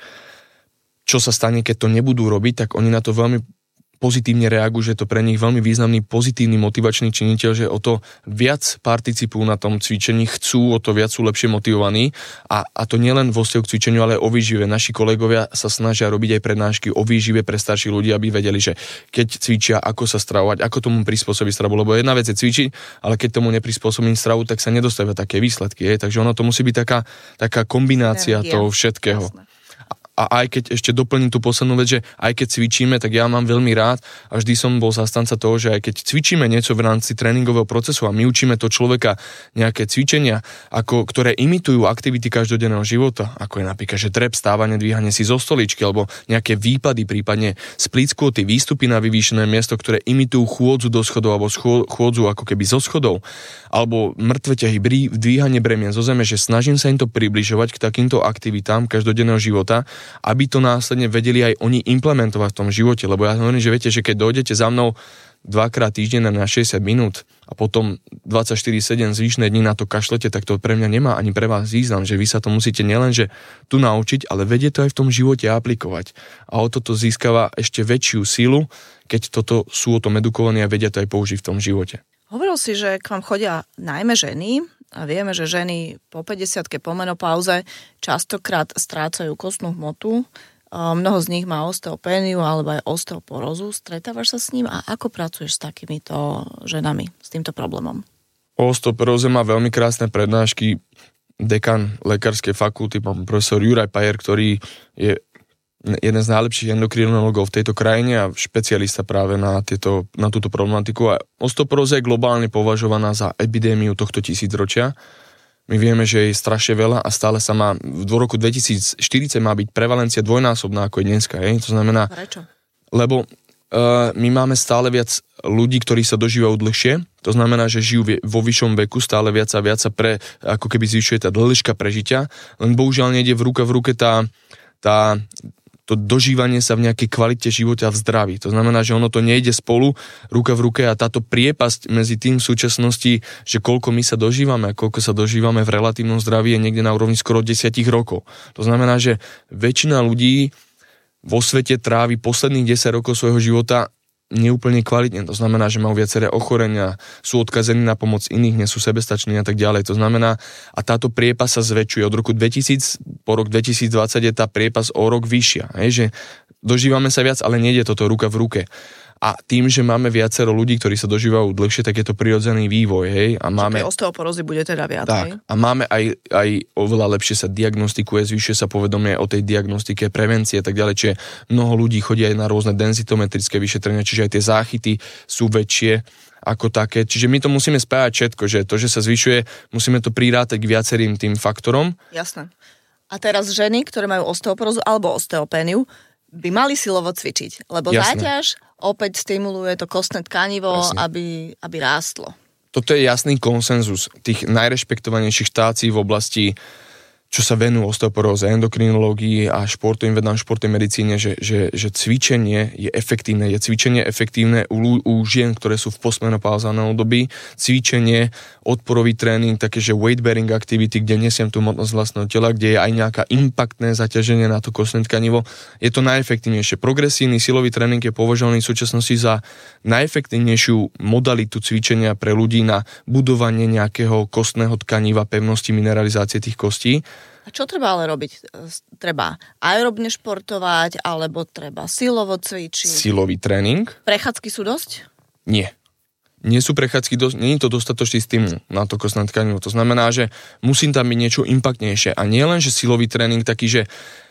čo sa stane, keď to nebudú robiť, tak oni na to veľmi pozitívne reagujú, že je to pre nich veľmi významný pozitívny motivačný činiteľ, že o to viac participujú na tom cvičení, chcú, o to viac sú lepšie motivovaní a, a to nielen vo vzťahu k cvičeniu, ale aj o výžive. Naši kolegovia sa snažia robiť aj prednášky o výžive pre starších ľudí, aby vedeli, že keď cvičia, ako sa stravovať, ako tomu prispôsobiť stravu, lebo jedna vec je cvičiť, ale keď tomu neprispôsobím stravu, tak sa nedostavia také výsledky. Je? Takže ono to musí byť taká, taká kombinácia toho všetkého. Jasne. A aj keď ešte doplním tú poslednú vec, že aj keď cvičíme, tak ja mám veľmi rád a vždy som bol zastanca toho, že aj keď cvičíme niečo v rámci tréningového procesu a my učíme to človeka nejaké cvičenia, ako, ktoré imitujú aktivity každodenného života, ako je napríklad, že trep, stávanie, dvíhanie si zo stoličky alebo nejaké výpady, prípadne split squaty, výstupy na vyvýšené miesto, ktoré imitujú chôdzu do schodov alebo chôdzu ako keby zo schodov, alebo mŕtve ťahy, dvíhanie bremien zo zeme, že snažím sa im to približovať k takýmto aktivitám každodenného života, aby to následne vedeli aj oni implementovať v tom živote, lebo ja hovorím, že viete, že keď dojdete za mnou dvakrát týždenne na šesťdesiat minút a potom dvadsaťštyri sedem zvyšné dni na to kašlete, tak to pre mňa nemá ani pre vás význam, že vy sa to musíte nielenže tu naučiť, ale vedieť to aj v tom živote aplikovať. A o toto získava ešte väčšiu sílu, keď toto sú o tom edukovaní a vedia to aj použiť v tom živote. Hovoril si, že k vám chodia najmä ženy a vieme, že ženy po päťdesiatke, po menopauze častokrát strácajú kostnú hmotu. Mnoho z nich má osteopéniu alebo aj osteoporózu. Stretávaš sa s ním a ako pracuješ s takýmito ženami, s týmto problémom? O osteoporóze má veľmi krásne prednášky dekan lekárskej fakulty, pán profesor Juraj Pajer, ktorý je jeden z najlepších endokrinológov v tejto krajine a špecialista práve na, tieto, na túto problematiku. A osteoporóza je globálne považovaná za epidémiu tohto tisícročia. My vieme, že je strašne veľa a stále sa má, v roku dvetisícštyridsať má byť prevalencia dvojnásobná ako je dneska. Je? To znamená, prečo? Lebo uh, my máme stále viac ľudí, ktorí sa dožívajú dlhšie. To znamená, že žijú vo vyššom veku, stále viac a viac sa pre, ako keby zvyšuje tá dĺžka prežitia. Len bohužiaľ nejde v ruka v ruke tá, tá to dožívanie sa v nejakej kvalite života v zdraví. To znamená, že ono to nejde spolu ruka v ruke a táto priepasť medzi tým v súčasnosti, že koľko my sa dožívame a koľko sa dožívame v relatívnom zdraví je niekde na úrovni skoro desať rokov. To znamená, že väčšina ľudí vo svete trávi posledných desať rokov svojho života neúplne kvalitne. To znamená, že majú viaceré ochorenia, sú odkazení na pomoc iných, nie sú sebestační a tak ďalej. To znamená, a táto priepas sa zväčšuje. Od roku dvetisíc po rok dvetisícdvadsať je tá priepas o rok vyššia. Hej, že dožívame sa viac, ale nejde toto ruka v ruke. A tým, že máme viacero ľudí, ktorí sa dožívajú dlhšie, tak je to prirodzený vývoj, hej. A máme osteoporózy bude teda viac, tak, hej? A máme aj, aj oveľa lepšie sa diagnostikuje, zvyšuje sa povedomie o tej diagnostike, prevencie a tak ďalej, čiže mnoho ľudí chodí aj na rôzne densitometrické vyšetrenia, čiže aj tie záchyty sú väčšie ako také. Čiže my to musíme spájať všetko, že to, že sa zvyšuje, musíme to prirátať k viacerým tým faktorom. Jasné. A teraz ženy, ktoré majú osteoporózu alebo osteopéniu, by mali silovo cvičiť, lebo Jasné. záťaž opäť stimuluje to kostné tkanivo, aby, aby rástlo. Toto je jasný konsenzus tých najrešpektovanejších štácií v oblasti, čo sa venujú osteoporóze, endokrinológii a športovým vedám, športovej medicíne, že, že, že cvičenie je efektívne. Je cvičenie efektívne u, u žien, ktoré sú v postmenopauzálnom období. Cvičenie, odporový tréning, také, že weight bearing activity, kde nesiem tú hmotnosť vlastného tela, kde je aj nejaká impaktné zaťaženie na to kostné tkanivo. Je to najefektívnejšie. Progresívny silový tréning je považovaný v súčasnosti za najefektívnejšiu modalitu cvičenia pre ľudí na budovanie nejakého kostného tkaniva, pevnosti, mineralizácie tých kostí. A čo treba ale robiť? Treba aerobne športovať, alebo treba silovo cvičiť? Silový tréning. Prechádzky sú dosť? Nie. Nie sú prechádzky dosť, nie je to dostatočný stimul na to kostné tkanivo. To znamená, že musím tam byť niečo impaktnejšie. A nie len, že silový tréning taký, že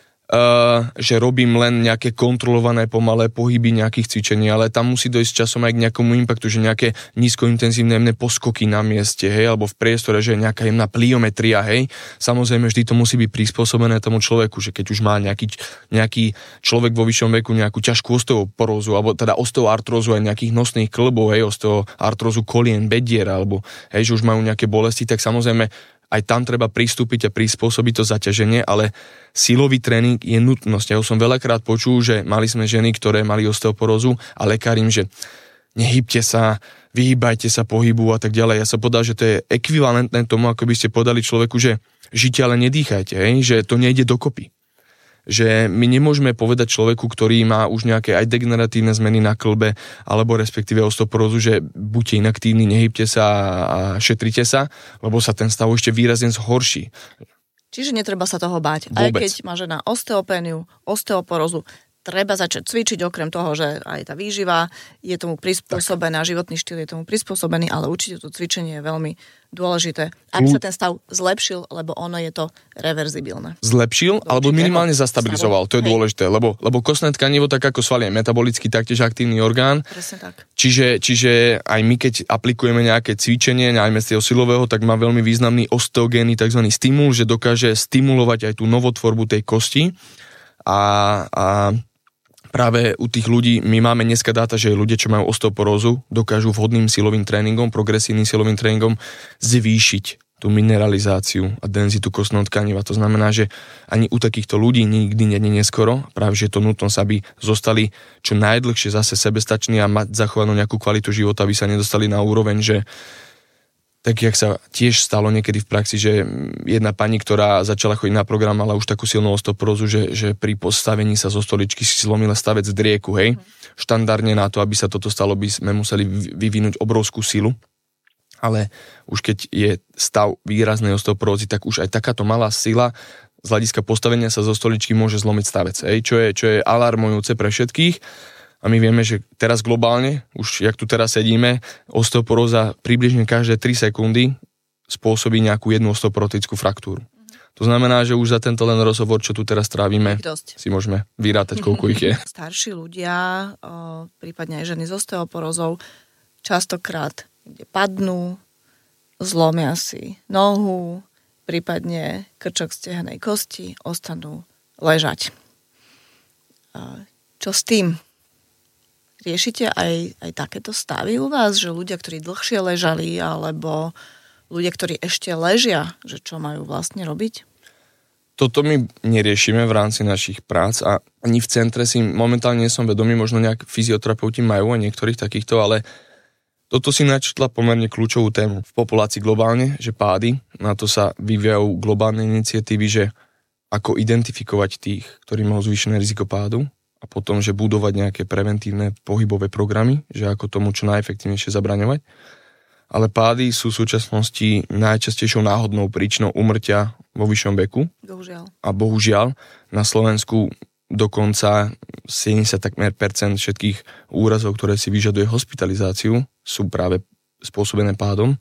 Uh, že robím len nejaké kontrolované pomalé pohyby nejakých cvičení, ale tam musí dojsť časom aj k nejakomu impaktu, že nejaké nízkointenzívne jemné poskoky na mieste, hej, alebo v priestore, že nejaká jemná pliometria, hej. Samozrejme, vždy to musí byť prispôsobené tomu človeku, že keď už má nejaký, nejaký človek vo vyššom veku nejakú ťažkú osteoporózu, alebo teda osteoartrózu aj nejakých nosných klbov, hej, osteoartrózu kolien, bedier, alebo hej, že už majú nejaké bolesti, tak samozrejme aj tam treba pristúpiť a prispôsobiť to zaťaženie, ale silový tréning je nutnosť. Ja už som veľakrát počul, že mali sme ženy, ktoré mali osteoporózu a lekár im, že nehybte sa, vyhýbajte sa pohybu a tak ďalej. Ja som povedal, že to je ekvivalentné tomu, ako by ste podali človeku, že žite, ale nedýchajte, hej? Že to nejde dokopy. Že my nemôžeme povedať človeku, ktorý má už nejaké aj degeneratívne zmeny na klbe, alebo respektíve osteoporózu, že buďte inaktívni, nehybte sa a šetrite sa, lebo sa ten stav ešte výrazne zhorší. Čiže netreba sa toho báť. Vôbec. Aj keď má žena osteopéniu, osteoporózu, treba začať cvičiť, okrem toho, že aj tá výživa je tomu prispôsobená, tak. Životný štýl je tomu prispôsobený, ale určite to cvičenie je veľmi dôležité, aby sa ten stav zlepšil, lebo ono je to reverzibilné. Zlepšil, alebo minimálne zastabilizoval, to je Hej. dôležité, lebo, lebo kostné tkanivo, tak ako svaly, je metabolicky taktiež aktívny orgán. Presne tak. Čiže, čiže aj my, keď aplikujeme nejaké cvičenie, najmä z toho silového, tak má veľmi významný osteogénny tzv. Stimul, že dokáže stimulovať aj tú novotvorbu tej kosti a, a práve u tých ľudí, my máme dneska dáta, že ľudia, čo majú osteoporózu, dokážu vhodným silovým tréningom, progresívnym silovým tréningom zvýšiť tú mineralizáciu a denzitu kostného tkaniva. To znamená, že ani u takýchto ľudí nikdy nie je neskoro, práve že je to nutnosť, aby zostali čo najdlhšie zase sebestační a mať zachovanú nejakú kvalitu života, aby sa nedostali na úroveň, že tak jak sa tiež stalo niekedy v praxi, že jedna pani, ktorá začala chodiť na program, mala už takú silnú osteoporózu, že, že pri postavení sa zo stoličky si zlomila stavec drieku, hej. Mm. Štandardne na to, aby sa toto stalo, by sme museli vyvinúť obrovskú silu, ale už keď je stav výraznej osteoporózy, tak už aj takáto malá sila z hľadiska postavenia sa zo stoličky môže zlomiť stavec, hej, čo je, čo je alarmujúce pre všetkých. A my vieme, že teraz globálne, už jak tu teraz sedíme, osteoporóza približne každé tri sekundy spôsobí nejakú jednu osteoporotickú fraktúru. Mm-hmm. To To znamená, že už za tento len rozhovor, čo tu teraz trávime, si môžeme vyrátať, koľko ich je. Starší ľudia, o, prípadne aj ženy s osteoporózou, častokrát kde padnú, zlomia si nohu, prípadne krčok stehennej kosti, ostanú ležať. A čo s tým? Riešite aj, aj takéto stavy u vás, že ľudia, ktorí dlhšie ležali, alebo ľudia, ktorí ešte ležia, že čo majú vlastne robiť? Toto my neriešime v rámci našich prác a ani v centre si momentálne nie som vedomý, možno nejak fyzioterapeuti majú aj niektorých takýchto, ale toto si načetla pomerne kľúčovú tému v populácii globálne, že pády, na to sa vyvíjajú globálne iniciatívy, že ako identifikovať tých, ktorí majú zvýšené riziko pádu a potom, že budovať nejaké preventívne pohybové programy, že ako tomu čo najefektívnejšie zabraňovať. Ale pády sú v súčasnosti najčastejšou náhodnou príčinou úmrtia vo vyššom veku. Bohužiaľ. A bohužiaľ na Slovensku dokonca sedemdesiat takmer percent všetkých úrazov, ktoré si vyžaduje hospitalizáciu, sú práve spôsobené pádom.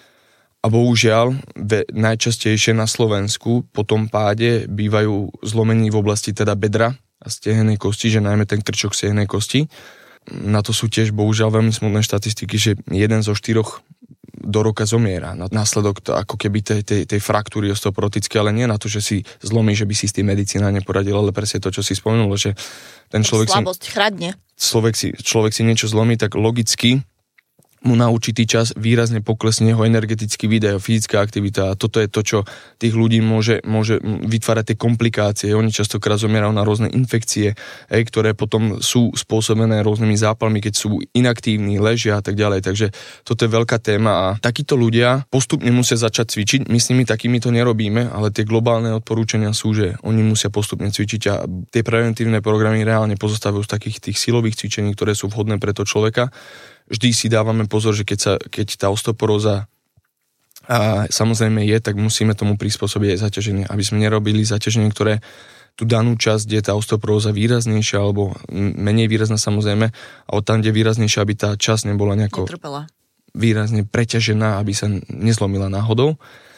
A bohužiaľ najčastejšie na Slovensku po tom páde bývajú zlomení v oblasti teda bedra a stehennej kosti, že najmä ten krčok stehennej kosti. Na to sú tiež bohužiaľ veľmi smutné štatistiky, že jeden zo štyroch do roka zomiera na následok to, ako keby tej, tej, tej fraktúry osteoporotické, ale nie na to, že si zlomí, že by si s tým medicína neporadila, ale presne to, čo si spomenul, že ten človek slabosť si, chradne. Človek si, človek si niečo zlomí, tak logicky mu na určitý čas výrazne poklesne jeho energetický výdaj, fyzická aktivita a toto je to, čo tých ľudí môže, môže vytvárať tie komplikácie. Oni častokrát zomierajú na rôzne infekcie, hej, ktoré potom sú spôsobené rôznymi zápalmi, keď sú inaktívni, ležia a tak ďalej. Takže toto je veľká téma a takíto ľudia postupne musia začať cvičiť. My s nimi takými to nerobíme, ale tie globálne odporúčania sú, že oni musia postupne cvičiť a tie preventívne programy reálne pozostávajú z takých tých silových cvičení, ktoré sú vhodné pre toho človeka. Vždy si dávame pozor, že keď, sa, keď tá osteoporóza a samozrejme je, tak musíme tomu prispôsobiť aj zaťaženie, aby sme nerobili zaťaženie, ktoré tú danú časť, kde je tá osteoporóza výraznejšia alebo menej výrazná samozrejme, a od tam, kde je výraznejšia, aby tá časť nebola nejako Netrpela. Výrazne preťažená, aby sa nezlomila náhodou.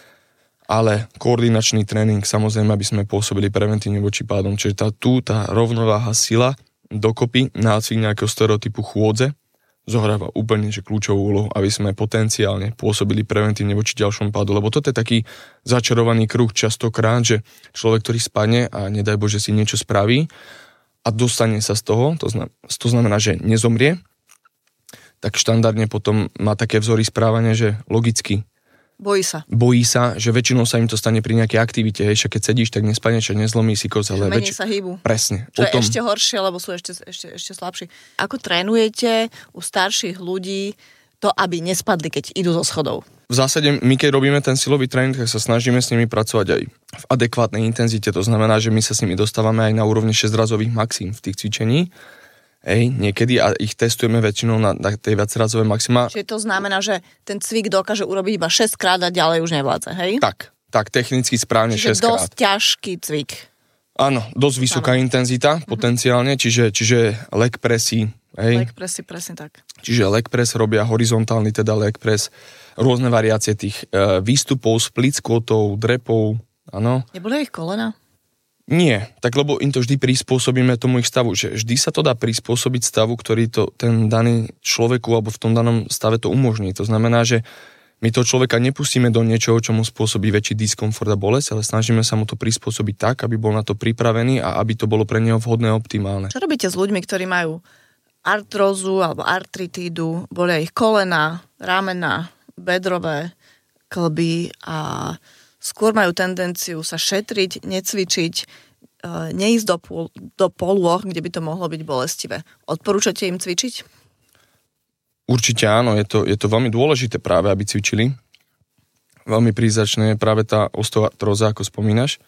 Ale koordinačný tréning, samozrejme, aby sme pôsobili preventívne voči pádom, čiže tá, tu tá rovnováha sila dokopy, nácvik nejakého stereotypu chôdze zohráva úplne že kľúčovú úlohu, aby sme potenciálne pôsobili preventívne voči ďalšom pádu, lebo toto je taký začarovaný kruh častokrát, že človek, ktorý spadne a nedaj Bože si niečo spraví a dostane sa z toho, to znamená, to znamená že nezomrie, tak štandardne potom má také vzory správania, že logicky Bojí sa. Bojí sa, že väčšinou sa im to stane pri nejakej aktivite, hej, však keď sedíš, tak nespadneš a nezlomí si kost, ale menej väč... sa hýbu. Presne. Čo tom... je ešte horšie, lebo sú ešte, ešte, ešte slabší. Ako trénujete u starších ľudí to, aby nespadli, keď idú zo schodov? V zásade, my keď robíme ten silový tréning, tak sa snažíme s nimi pracovať aj v adekvátnej intenzite. To znamená, že my sa s nimi dostávame aj na úrovni šesťrazových maxim v tých cvičení. Hej, niekedy a ich testujeme väčšinou na, na tej viacrazové maxima. Čiže to znamená, že ten cvik dokáže urobiť iba šesť krát a ďalej už nevládze, hej? Tak, tak technicky správne čiže šesť krát. dosť ťažký cvik. Áno, dosť vysoká ano. intenzita mm-hmm. potenciálne, čiže, čiže leg pressy. Hej. Leg pressy, presne tak. Čiže leg press robia horizontálny, teda leg press, rôzne variácie tých e, výstupov, split squatov, drepov, áno. Neboli ich kolena? Nie, tak lebo im to vždy prispôsobíme tomu ich stavu, že vždy sa to dá prispôsobiť stavu, ktorý to ten daný človeku alebo v tom danom stave to umožní. To znamená, že my toho človeka nepustíme do niečoho, čo mu spôsobí väčší diskomfort a bolesť, ale snažíme sa mu to prispôsobiť tak, aby bol na to pripravený a aby to bolo pre neho vhodné a optimálne. Čo robíte s ľuďmi, ktorí majú artrózu alebo artritídu, bolia ich kolena, ramena, bedrové kĺby a skôr majú tendenciu sa šetriť, necvičiť, neísť do, pôl, do polôch, kde by to mohlo byť bolestivé. Odporúčate im cvičiť? Určite áno, je to, je to veľmi dôležité práve, aby cvičili. Veľmi príznačné je práve tá osteoartróza, ako spomínaš.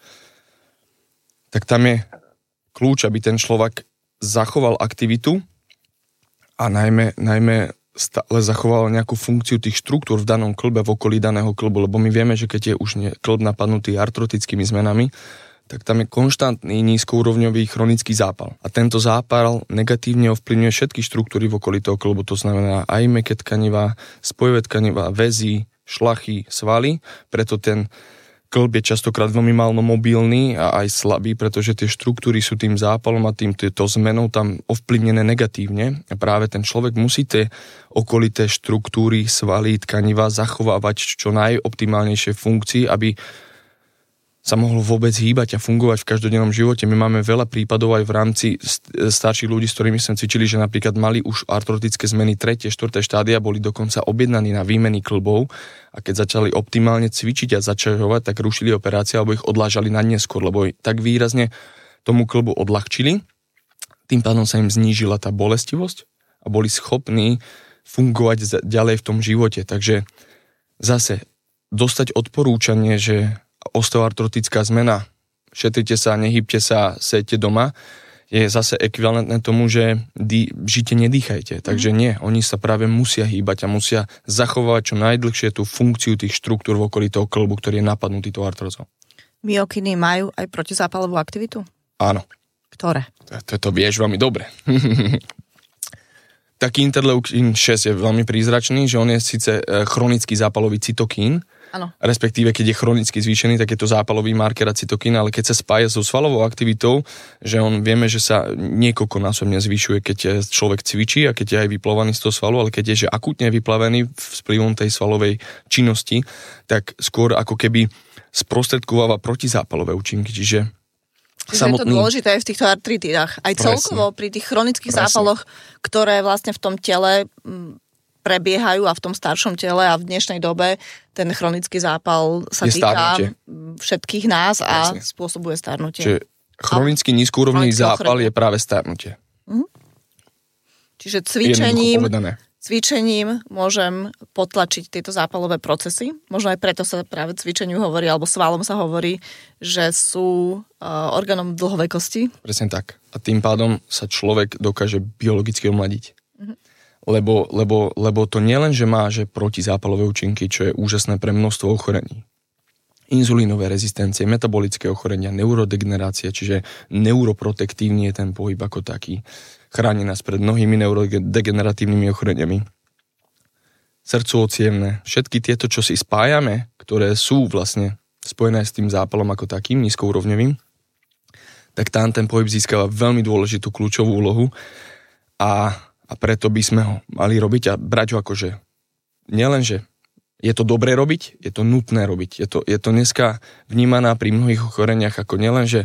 Tak tam je kľúč, aby ten človek zachoval aktivitu a najmä, najmä stále zachoval nejakú funkciu tých štruktúr v danom klbe, v okolí daného klbu, lebo my vieme, že keď je už klb napadnutý artrotickými zmenami, tak tam je konštantný nízkourovňový chronický zápal. A tento zápal negatívne ovplyvňuje všetky štruktúry v okolí toho klbu, to znamená aj mäkké tkanivá, spojové tkanivá, väzy, šlachy, svaly, preto ten Kĺb je častokrát veľmi malomobilný a aj slabý, pretože tie štruktúry sú tým zápalom a týmto zmenou tam ovplyvnené negatívne. A práve ten človek musí tie okolité štruktúry, svaly, tkaniva zachovávať čo najoptimálnejšie funkcii, aby sa mohlo vôbec hýbať a fungovať v každodennom živote. My máme veľa prípadov aj v rámci starších ľudí, s ktorými sme cvičili, že napríklad mali už artrotické zmeny tretie, štvrté štádia, boli dokonca objednaní na výmeny kĺbov a keď začali optimálne cvičiť a začažovať, tak rušili operácie alebo ich odlážali na neskôr, lebo tak výrazne tomu kĺbu odľahčili. Tým pádom sa im znížila tá bolestivosť a boli schopní fungovať ďalej v tom živote. Takže zase dostať odporúčanie, že osteoartrotická zmena, šetrite sa, nehybte sa, sejte doma, je zase ekvivalentné tomu, že dý, žite, nedýchajte. Takže nie, oni sa práve musia hýbať a musia zachovať čo najdlhšie tú funkciu tých štruktúr v okolí toho kĺbu, ktorý je napadnutý tou artrózou. Myokiny majú aj protizápalovú aktivitu? Áno. Ktoré? To, to vieš veľmi dobre. Taký interleukin šesť je veľmi prízračný, že on je síce chronický zápalový cytokín, ano. Respektíve, keď je chronicky zvýšený, tak je to zápalový marker a cytokín, ale keď sa spája so svalovou aktivitou, že on vieme, že sa niekoľkonásobne zvyšuje, keď človek cvičí a keď je aj vyplavený z toho svalu, ale keď je že akútne vyplavený vplyvom tej svalovej činnosti, tak skôr ako keby sprostredkováva protizápalové účinky, čiže Čiže samotný... je to dôležité aj v týchto artritidách. Aj celkovo pri tých chronických Presne. zápaloch, ktoré vlastne v tom tele prebiehajú a v tom staršom tele a v dnešnej dobe ten chronický zápal sa je týka starnutie. všetkých nás a Presne. spôsobuje starnutie. Čiže chronický nízkoúrovňový zápal je práve starnutie. Mhm. Čiže cvičením, cvičením môžem potlačiť tieto zápalové procesy. Možno aj preto sa práve cvičeniu hovorí, alebo svalom sa hovorí, že sú uh, orgánom dlhovekosti. Presne tak. A tým pádom sa človek dokáže biologicky omladiť. Mhm. Lebo, lebo, lebo to nielen, že má že protizápalové účinky, čo je úžasné pre množstvo ochorení. Inzulínové rezistencie, metabolické ochorenia, neurodegenerácia, čiže neuroprotektívny je ten pohyb ako taký. Chráni nás pred mnohými neurodegeneratívnymi ochoreniami. Srdcovo-cievne, všetky tieto, čo si spájame, ktoré sú vlastne spojené s tým zápalom ako takým, nízkoúrovňovým, tak tam ten pohyb získava veľmi dôležitú kľúčovú úlohu a A preto by sme ho mali robiť a brať ho akože nielen, že je to dobré robiť, je to nutné robiť. Je to, je to dneska vnímaná pri mnohých ochoreniach ako nielen, že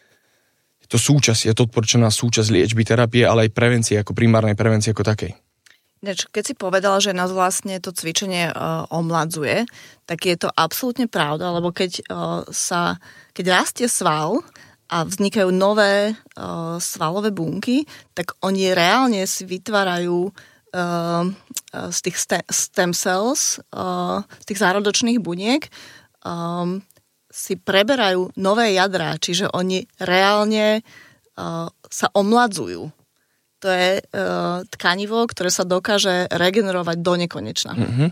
je to súčasť, je to odporčená súčasť liečby, terapie, ale aj prevencie, ako primárnej prevencie ako takej. Keď si povedal, že nás vlastne to cvičenie uh, omladzuje, tak je to absolútne pravda, lebo keď uh, sa, keď rastie sval a vznikajú nové uh, svalové bunky, tak oni reálne si vytvárajú uh, z tých stem cells, uh, z tých zárodočných buniek, um, si preberajú nové jadrá, čiže oni reálne uh, sa omladzujú. To je uh, tkanivo, ktoré sa dokáže regenerovať do nekonečna. Mm-hmm.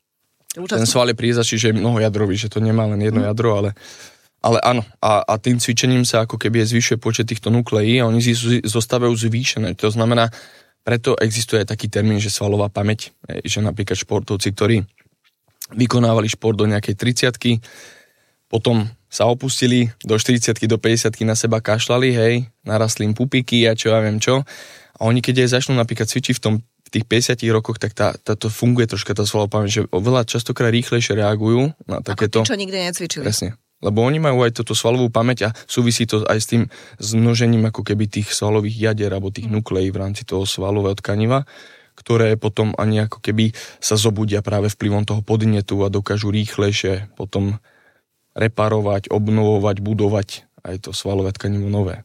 Ten sval je prízačí, že je mnohojadrový, že to nemá len jedno mm. jadro, ale... Ale áno, a, a tým cvičením sa ako keby zvyšuje počet týchto nukleí a oni zostávajú zvýšené. To znamená, preto existuje aj taký termín, že svalová pamäť, že napríklad športovci, ktorí vykonávali šport do nejakej tridsiatky, potom sa opustili do štyridsiatky, do päťdesiatky na seba kašľali, hej, narastli im pupiky a čo ja viem čo. A oni keď aj začnú napríklad cvičiť v tom v tých päťdesiatich rokoch, tak tá, tá, to funguje troška tá svalová pamäť, že oveľa častokrát rýchlejšie reagujú na takéto... Ako tí, čo nikdy necvičili. Presne. Lebo oni majú aj túto svalovú pamäť a súvisí to aj s tým zmnožením ako keby tých svalových jadier alebo tých nukleí v rámci toho svalového tkaniva, ktoré potom ani ako keby sa zobudia práve vplyvom toho podnetu a dokážu rýchlejšie potom reparovať, obnovovať, budovať aj to svalové tkanivo nové.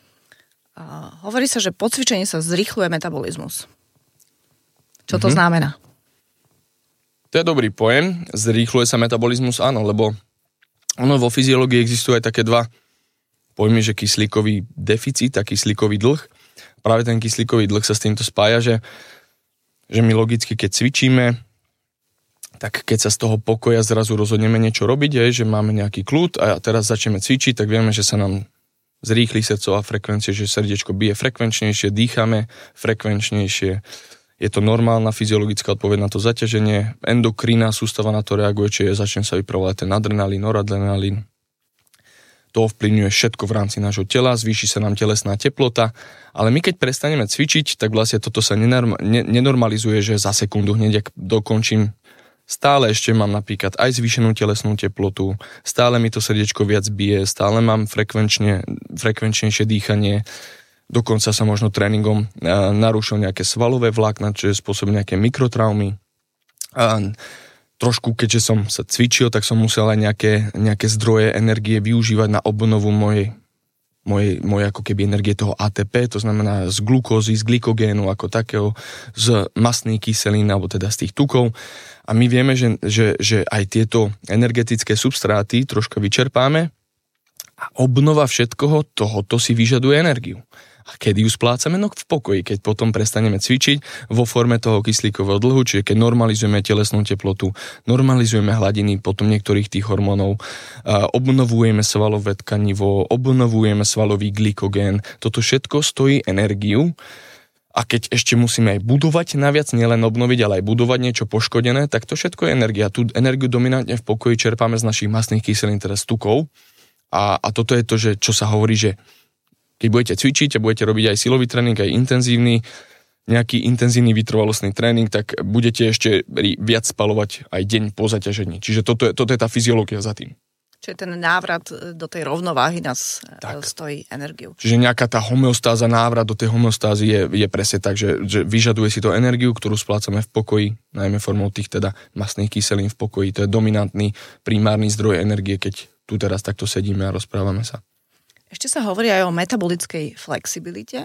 A hovorí sa, že po cvičení sa zrýchľuje metabolizmus. Čo to mm-hmm. znamená? To je dobrý pojem. Zrýchľuje sa metabolizmus, áno, lebo ono vo fyziológii existujú aj také dva pojmy, že kyslíkový deficit a kyslíkový dlh. Práve ten kyslíkový dlh sa s týmto spája, že, že my logicky, keď cvičíme, tak keď sa z toho pokoja zrazu rozhodneme niečo robiť, je, že máme nejaký kľud a teraz začneme cvičiť, tak vieme, že sa nám zrýchli srdcová frekvencia, že srdiečko bije frekvenčnejšie, dýchame frekvenčnejšie, Je to normálna fyziologická odpoveď na to zaťaženie. Endokrinná sústava na to reaguje, čiže začne sa vypravovať ten adrenalín, noradrenalín. To ovplyvňuje všetko v rámci nášho tela, zvýši sa nám telesná teplota, ale my keď prestaneme cvičiť, tak vlastne toto sa nenorm- ne- nenormalizuje, že za sekundu hneď, ak dokončím, stále ešte mám napríklad aj zvýšenú telesnú teplotu, stále mi to srdiečko viac bije, stále mám frekvenčne, frekvenčnejšie dýchanie, dokonca sa možno tréningom narušil nejaké svalové vlákna, čo je spôsob nejaké mikrotraumy. A trošku, keďže som sa cvičil, tak som musel aj nejaké, nejaké zdroje energie využívať na obnovu mojej, mojej, mojej ako keby energie toho á té pé, to znamená z glukózy, z glykogénu ako takého, z mastných kyselín, alebo teda z tých tukov. A my vieme, že, že, že aj tieto energetické substráty troška vyčerpáme a obnova všetkoho tohoto si vyžaduje energiu. A kedy ju splácame? No v pokoji, keď potom prestaneme cvičiť vo forme toho kyslíkového dlhu, čiže keď normalizujeme telesnú teplotu, normalizujeme hladiny potom niektorých tých hormónov, obnovujeme svalové tkanivo, obnovujeme svalový glykogén. Toto všetko stojí energiu a keď ešte musíme aj budovať naviac, nielen obnoviť, ale aj budovať niečo poškodené, tak to všetko je energia. Tú energiu dominantne v pokoji čerpáme z našich mastných kyselín, teda z tukov. A, a toto je to, že, čo sa hovorí, že keď budete cvičiť a budete robiť aj silový tréning, aj intenzívny, nejaký intenzívny vytrvalostný tréning, tak budete ešte viac spalovať aj deň po zaťažení. Čiže toto je, toto je tá fyziológia za tým. Čiže ten návrat do tej rovnováhy nás tak stojí energiu. Čiže nejaká tá homeostáza, návrat do tej homeostázy je, je presne tak, že, že vyžaduje si to energiu, ktorú splácame v pokoji, najmä formou tých teda mastných kyselín v pokoji. To je dominantný primárny zdroj energie, keď tu teraz takto sedíme a rozprávame sa. Ešte sa hovorí aj o metabolickej flexibilite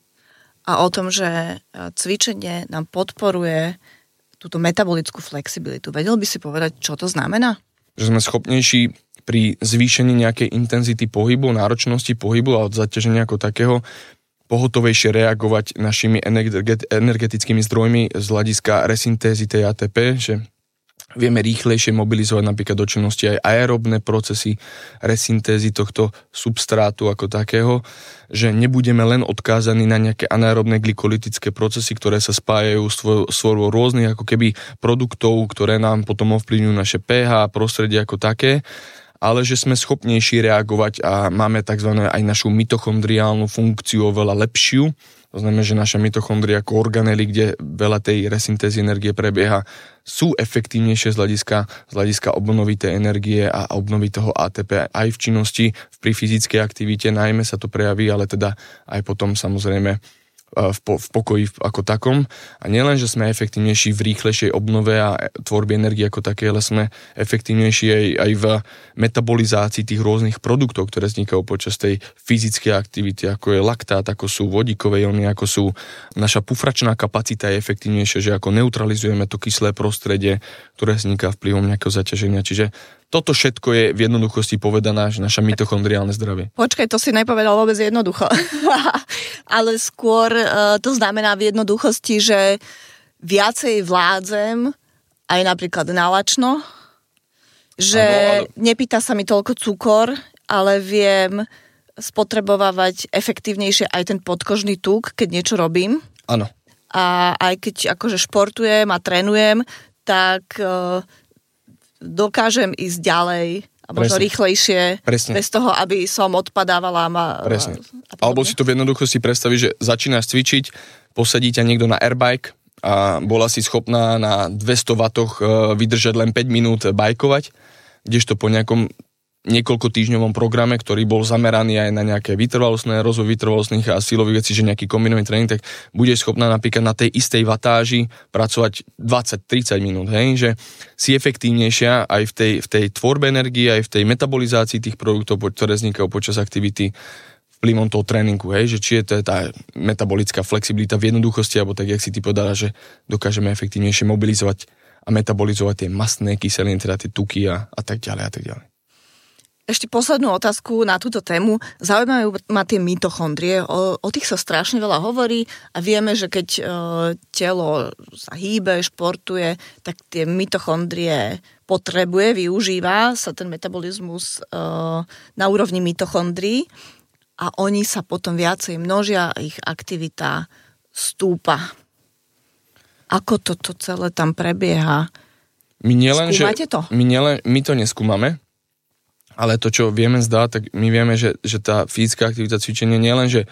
a o tom, že cvičenie nám podporuje túto metabolickú flexibilitu. Vedel by si povedať, čo to znamená? Že sme schopnejší pri zvýšení nejakej intenzity pohybu, náročnosti pohybu a od zaťaženia ako takého pohotovejšie reagovať našimi energetickými zdrojmi z hľadiska resyntézy tej á té pé, že vieme rýchlejšie mobilizovať napríklad do činnosti aj aerobné procesy resyntézy tohto substrátu ako takého, že nebudeme len odkázaní na nejaké anaerobné glykolytické procesy, ktoré sa spájajú s tvorbou rôznych ako keby produktov, ktoré nám potom ovplyvňujú naše pH, prostredie ako také, ale že sme schopnejší reagovať a máme tzv. Aj našu mitochondriálnu funkciu oveľa lepšiu. To znamená, že naše mitochondrie ako organely, kde veľa tej resyntézy energie prebieha, sú efektívnejšie z hľadiska, z hľadiska obnovy tej energie a obnovy toho á té pé aj v činnosti, pri fyzickej aktivite, najmä sa to prejaví, ale teda aj potom samozrejme v, po, v pokoji ako takom. A nielen, že sme efektívnejší v rýchlejšej obnove a tvorbe energie ako také, ale sme efektívnejší aj, aj v metabolizácii tých rôznych produktov, ktoré vznikajú počas tej fyzickej aktivity, ako je laktát, ako sú vodíkové ióny, ako sú naša pufračná kapacita je efektívnejšia, že ako neutralizujeme to kyslé prostredie, ktoré vzniká vplyvom nejakého zaťaženia. Čiže toto všetko je v jednoduchosti povedané, že naša mitochondriálne zdravie. Počkaj, to si nepovedal vôbec jednoducho. Ale skôr uh, to znamená v jednoduchosti, že viacej vládzem aj napríklad na lačno, že ano, ale... nepýta sa mi toľko cukor, ale viem spotrebovávať efektívnejšie aj ten podkožný tuk, keď niečo robím. Áno. A aj keď akože športujem a trénujem, tak uh, dokážem ísť ďalej a možno Presne. rýchlejšie, Presne. bez toho, aby som odpadávala. Ma, Presne. A Alebo si to v jednoduchosti predstaviť, že začínaš cvičiť, posadí ťa niekto na airbike a bola si schopná na dvesto wattov vydržať len päť minút bajkovať, kdežto po nejakom niekoľko týždňovom programe, ktorý bol zameraný aj na nejaké vytrvalostné, rozvoj vytrvalostných a silových vecí, že nejaký kombinovaný tréning, tak bude schopná napríklad na tej istej watáži pracovať dvadsať tridsať minút, hej, že si efektívnejšia aj v tej, v tej tvorbe energie, aj v tej metabolizácii tých produktov, ktoré vznikajú počas aktivity vplyvom toho tréningu, hej, že či je to tá metabolická flexibilita v jednoduchosti, alebo tak, jak si ty povedala, že dokážeme efektívnejšie mobilizovať a metabolizovať tie mastné kyseliny, teda tie tuky a, a tak ďalej a tak ďalej. Ešte poslednú otázku na túto tému. Zaujímajú ma tie mitochondrie. O, o tých sa strašne veľa hovorí a vieme, že keď e, telo sa hýbe, športuje, tak tie mitochondrie potrebuje, využíva sa ten metabolizmus e, na úrovni mitochondrií a oni sa potom viacej množia a ich aktivita stúpa. Ako toto celé tam prebieha? My nielen, Skúmate že, to? My, nielen, my to neskúmame, ale to, čo vieme zdať, tak my vieme, že, že tá fyzická aktivita cvičenia nielen, že,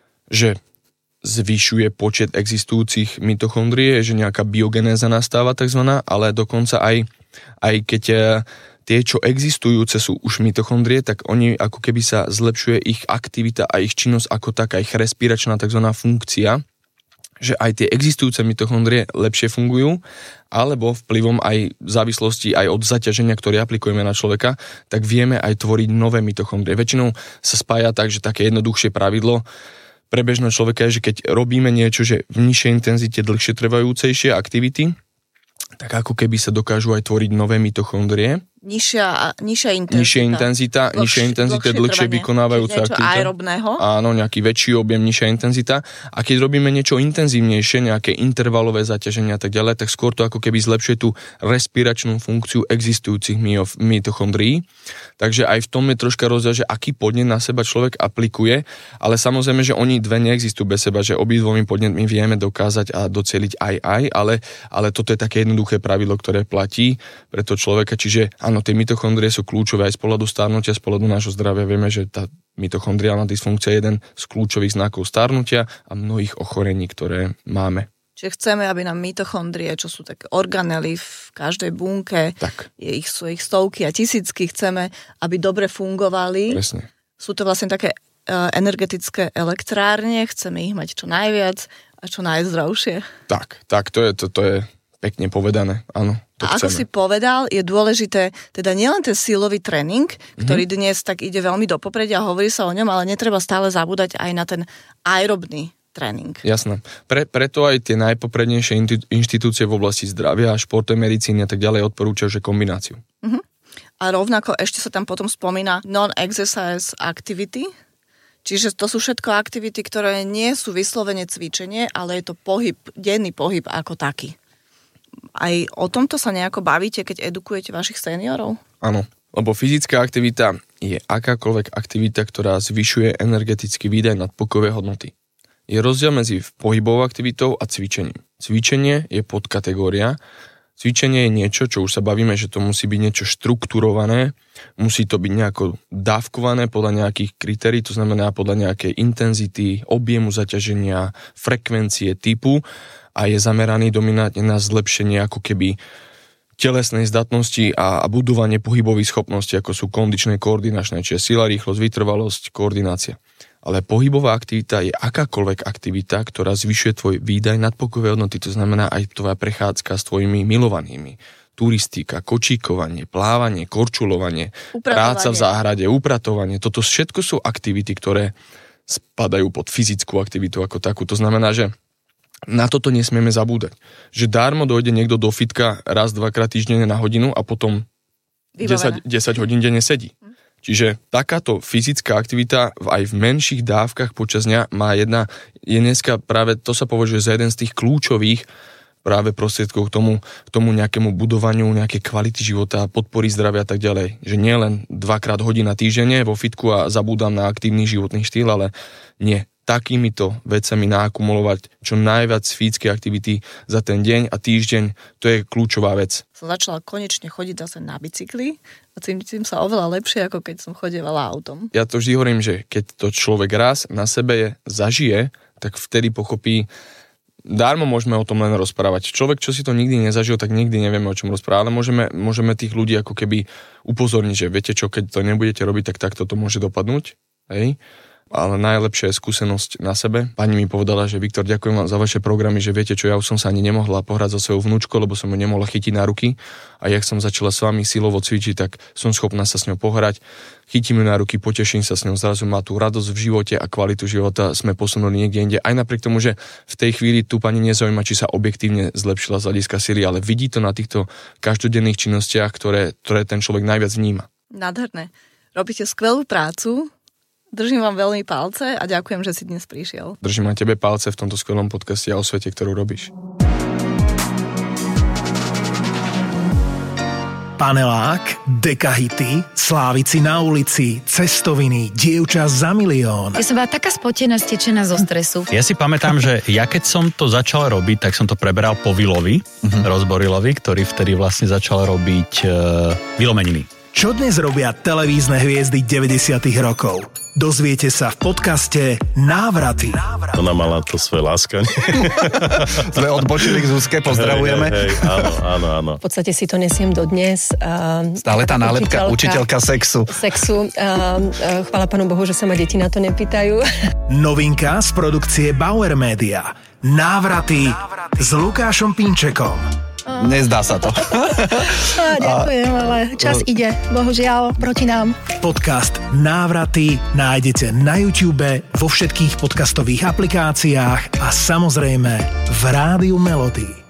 že zvyšuje počet existujúcich mitochondrie, že nejaká biogenéza nastáva takzvaná, ale dokonca aj, aj keď tie, čo existujúce sú už mitochondrie, tak oni ako keby sa zlepšuje ich aktivita a ich činnosť ako taká, ich respiračná takzvaná funkcia, že aj tie existujúce mitochondrie lepšie fungujú, alebo vplyvom aj v závislosti aj od zaťaženia, ktoré aplikujeme na človeka, tak vieme aj tvoriť nové mitochondrie. Väčšinou sa spája tak, že také jednoduchšie pravidlo pre bežného človeka je, že keď robíme niečo, že v nižšej intenzite dlhšie trvajúcejšie aktivity, tak ako keby sa dokážu aj tvoriť nové mitochondrie. Nižšia, nižšia intenzita. Nižšia intenzita, dlhšie, nižšia intenzita, dlhšie, dlhšie vykonávajúca aktivita. Niečo aerobného. Áno, nejaký väčší objem, nižšia intenzita. A keď robíme niečo intenzívnejšie, nejaké intervalové zaťaženia a tak ďalej, tak skôr to ako keby zlepšuje tú respiračnú funkciu existujúcich mitochondrií. Takže aj v tom je troška rozdiel, že aký podnet na seba človek aplikuje, ale samozrejme, že oni dve neexistujú bez seba, že obidvomi podnetmi vieme dokázať a docieliť aj aj, ale, ale toto je také jednoduché pravidlo, ktoré platí pre to človeka, čiže áno, tie mitochondrie sú kľúčové aj z pohľadu starnutia, z pohľadu nášho zdravia. Vieme, že tá mitochondriálna dysfunkcia je jeden z kľúčových znakov starnutia a mnohých ochorení, ktoré máme. Čiže chceme, aby nám mitochondrie, čo sú také organely v každej bunke, tak. Je ich, sú ich stovky a tisícky, chceme, aby dobre fungovali. Presne. Sú to vlastne také uh, energetické elektrárne, chceme ich mať čo najviac a čo najzdravšie. Tak, tak, to je, to, to je pekne povedané, áno. A ako si povedal, je dôležité teda nielen ten silový tréning, ktorý mm-hmm. dnes tak ide veľmi do popredia a hovorí sa o ňom, ale netreba stále zabúdať aj na ten aerobný tréning. Jasné. Pre, preto aj tie najpoprednejšie inštitúcie v oblasti zdravia a športovej medicíny a tak ďalej odporúčajú, že kombináciu. Mm-hmm. A rovnako ešte sa tam potom spomína non-exercise activity, čiže to sú všetko aktivity, ktoré nie sú vyslovene cvičenie, ale je to pohyb, denný pohyb ako taký. Aj o tomto sa nejako bavíte, keď edukujete vašich seniorov? Áno, lebo fyzická aktivita je akákoľvek aktivita, ktorá zvyšuje energetický výdaj nadpokojové hodnoty. Je rozdiel medzi pohybovou aktivitou a cvičením. Cvičenie je podkategória. Cvičenie je niečo, čo už sa bavíme, že to musí byť niečo štrukturované, musí to byť nejako dávkované podľa nejakých kritérií, to znamená podľa nejakej intenzity, objemu zaťaženia, frekvencie, typu a je zameraný dominantne na zlepšenie ako keby telesnej zdatnosti a, a budovanie pohybových schopností, ako sú kondičné, koordinačné, čiže sila, rýchlosť, vytrvalosť, koordinácia. Ale pohybová aktivita je akákoľvek aktivita, ktorá zvyšuje tvoj výdaj nadpokojové hodnoty, to znamená aj tvoja prechádzka s tvojimi milovanými. Turistika, kočíkovanie, plávanie, korčulovanie, práca v záhrade, upratovanie. Toto všetko sú aktivity, ktoré spadajú pod fyzickú aktivitu ako takú. To znamená, že na toto nesmieme zabúdať. Že dármo dojde niekto do fitka raz, dvakrát týždenne na hodinu a potom desať, desať hodín denne sedí. Čiže takáto fyzická aktivita aj v menších dávkach počas dňa má jedna, je dneska práve, to sa považuje za jeden z tých kľúčových práve prostriedkov k tomu, k tomu nejakému budovaniu, nejaké kvality života, podpory zdravia a tak ďalej. Že nie len dvakrát hodina týždenne vo fitku a zabúdam na aktívny životný štýl, ale nie. Takýmito vecami naakumulovať čo najviac fyzickej aktivity za ten deň a týždeň, to je kľúčová vec. Som začala konečne chodiť zase na bicykli a cítim sa oveľa lepšie, ako keď som chodievala autom. Ja to vždy hovorím, že keď to človek raz na sebe zažije, tak vtedy pochopí, dármo môžeme o tom len rozprávať. Človek, čo si to nikdy nezažil, tak nikdy nevieme, o čom rozprávať, ale môžeme, môžeme tých ľudí ako keby upozorniť, že viete čo, keď to nebudete robiť, tak takto to môže dopadnúť. Hej? Ale najlepšia je skúsenosť na sebe. Pani mi povedala, že Viktor, ďakujem vám za vaše programy, že viete čo, ja už som sa ani nemohla pohrať so svojou vnúčkou, lebo som ju nemohla chytiť na ruky a jak som začala s vami silovo cvičiť, tak som schopná sa s ňou pohrať. Chytím ju na ruky, poteším sa s ňou, zrazu má tú radosť v živote a kvalitu života sme posunuli niekde inde. Aj napriek tomu, že v tej chvíli tu pani nezaujíma, či sa objektívne zlepšila z hľadiska sily, ale vidí to na týchto každodenných činnostiach, ktoré, ktoré ten človek najviac vníma. Nádherné. Robíte skvelú prácu. Držím vám veľmi palce a ďakujem, že si dnes prišiel. Držím aj tebe palce v tomto skvelom podcaste a osvete, ktorú robíš. Panelák, dekahity, slávici na ulici, cestoviny, dievča za milión. Ja som bola taká spotená, stečená zo stresu. Ja si pamätám, že ja keď som to začal robiť, tak som to preberal po Vilovi, uh-huh. Rozborilovi, ktorý vtedy vlastne začal robiť uh, Vilomeniny. Čo dnes robia televízne hviezdy deväťdesiatych rokov? Dozviete sa v podcaste Návraty. Ona mala to svoje láskanie. Sme odbočili k Zuzke, pozdravujeme. Hej, hej, áno, áno, áno. V podstate si to nesiem dodnes. Stále tá nálepka, učiteľka, učiteľka sexu. Sexu. Chvála Pánu Bohu, že sa ma deti na to nepýtajú. Novinka z produkcie Bauer Media. Návraty s Lukášom Pinčekom. Nezdá sa to. Á, ďakujem, ale čas ide, bohužiaľ, proti nám. Podcast Návraty nájdete na YouTube, vo všetkých podcastových aplikáciách a samozrejme v Rádiu Melody.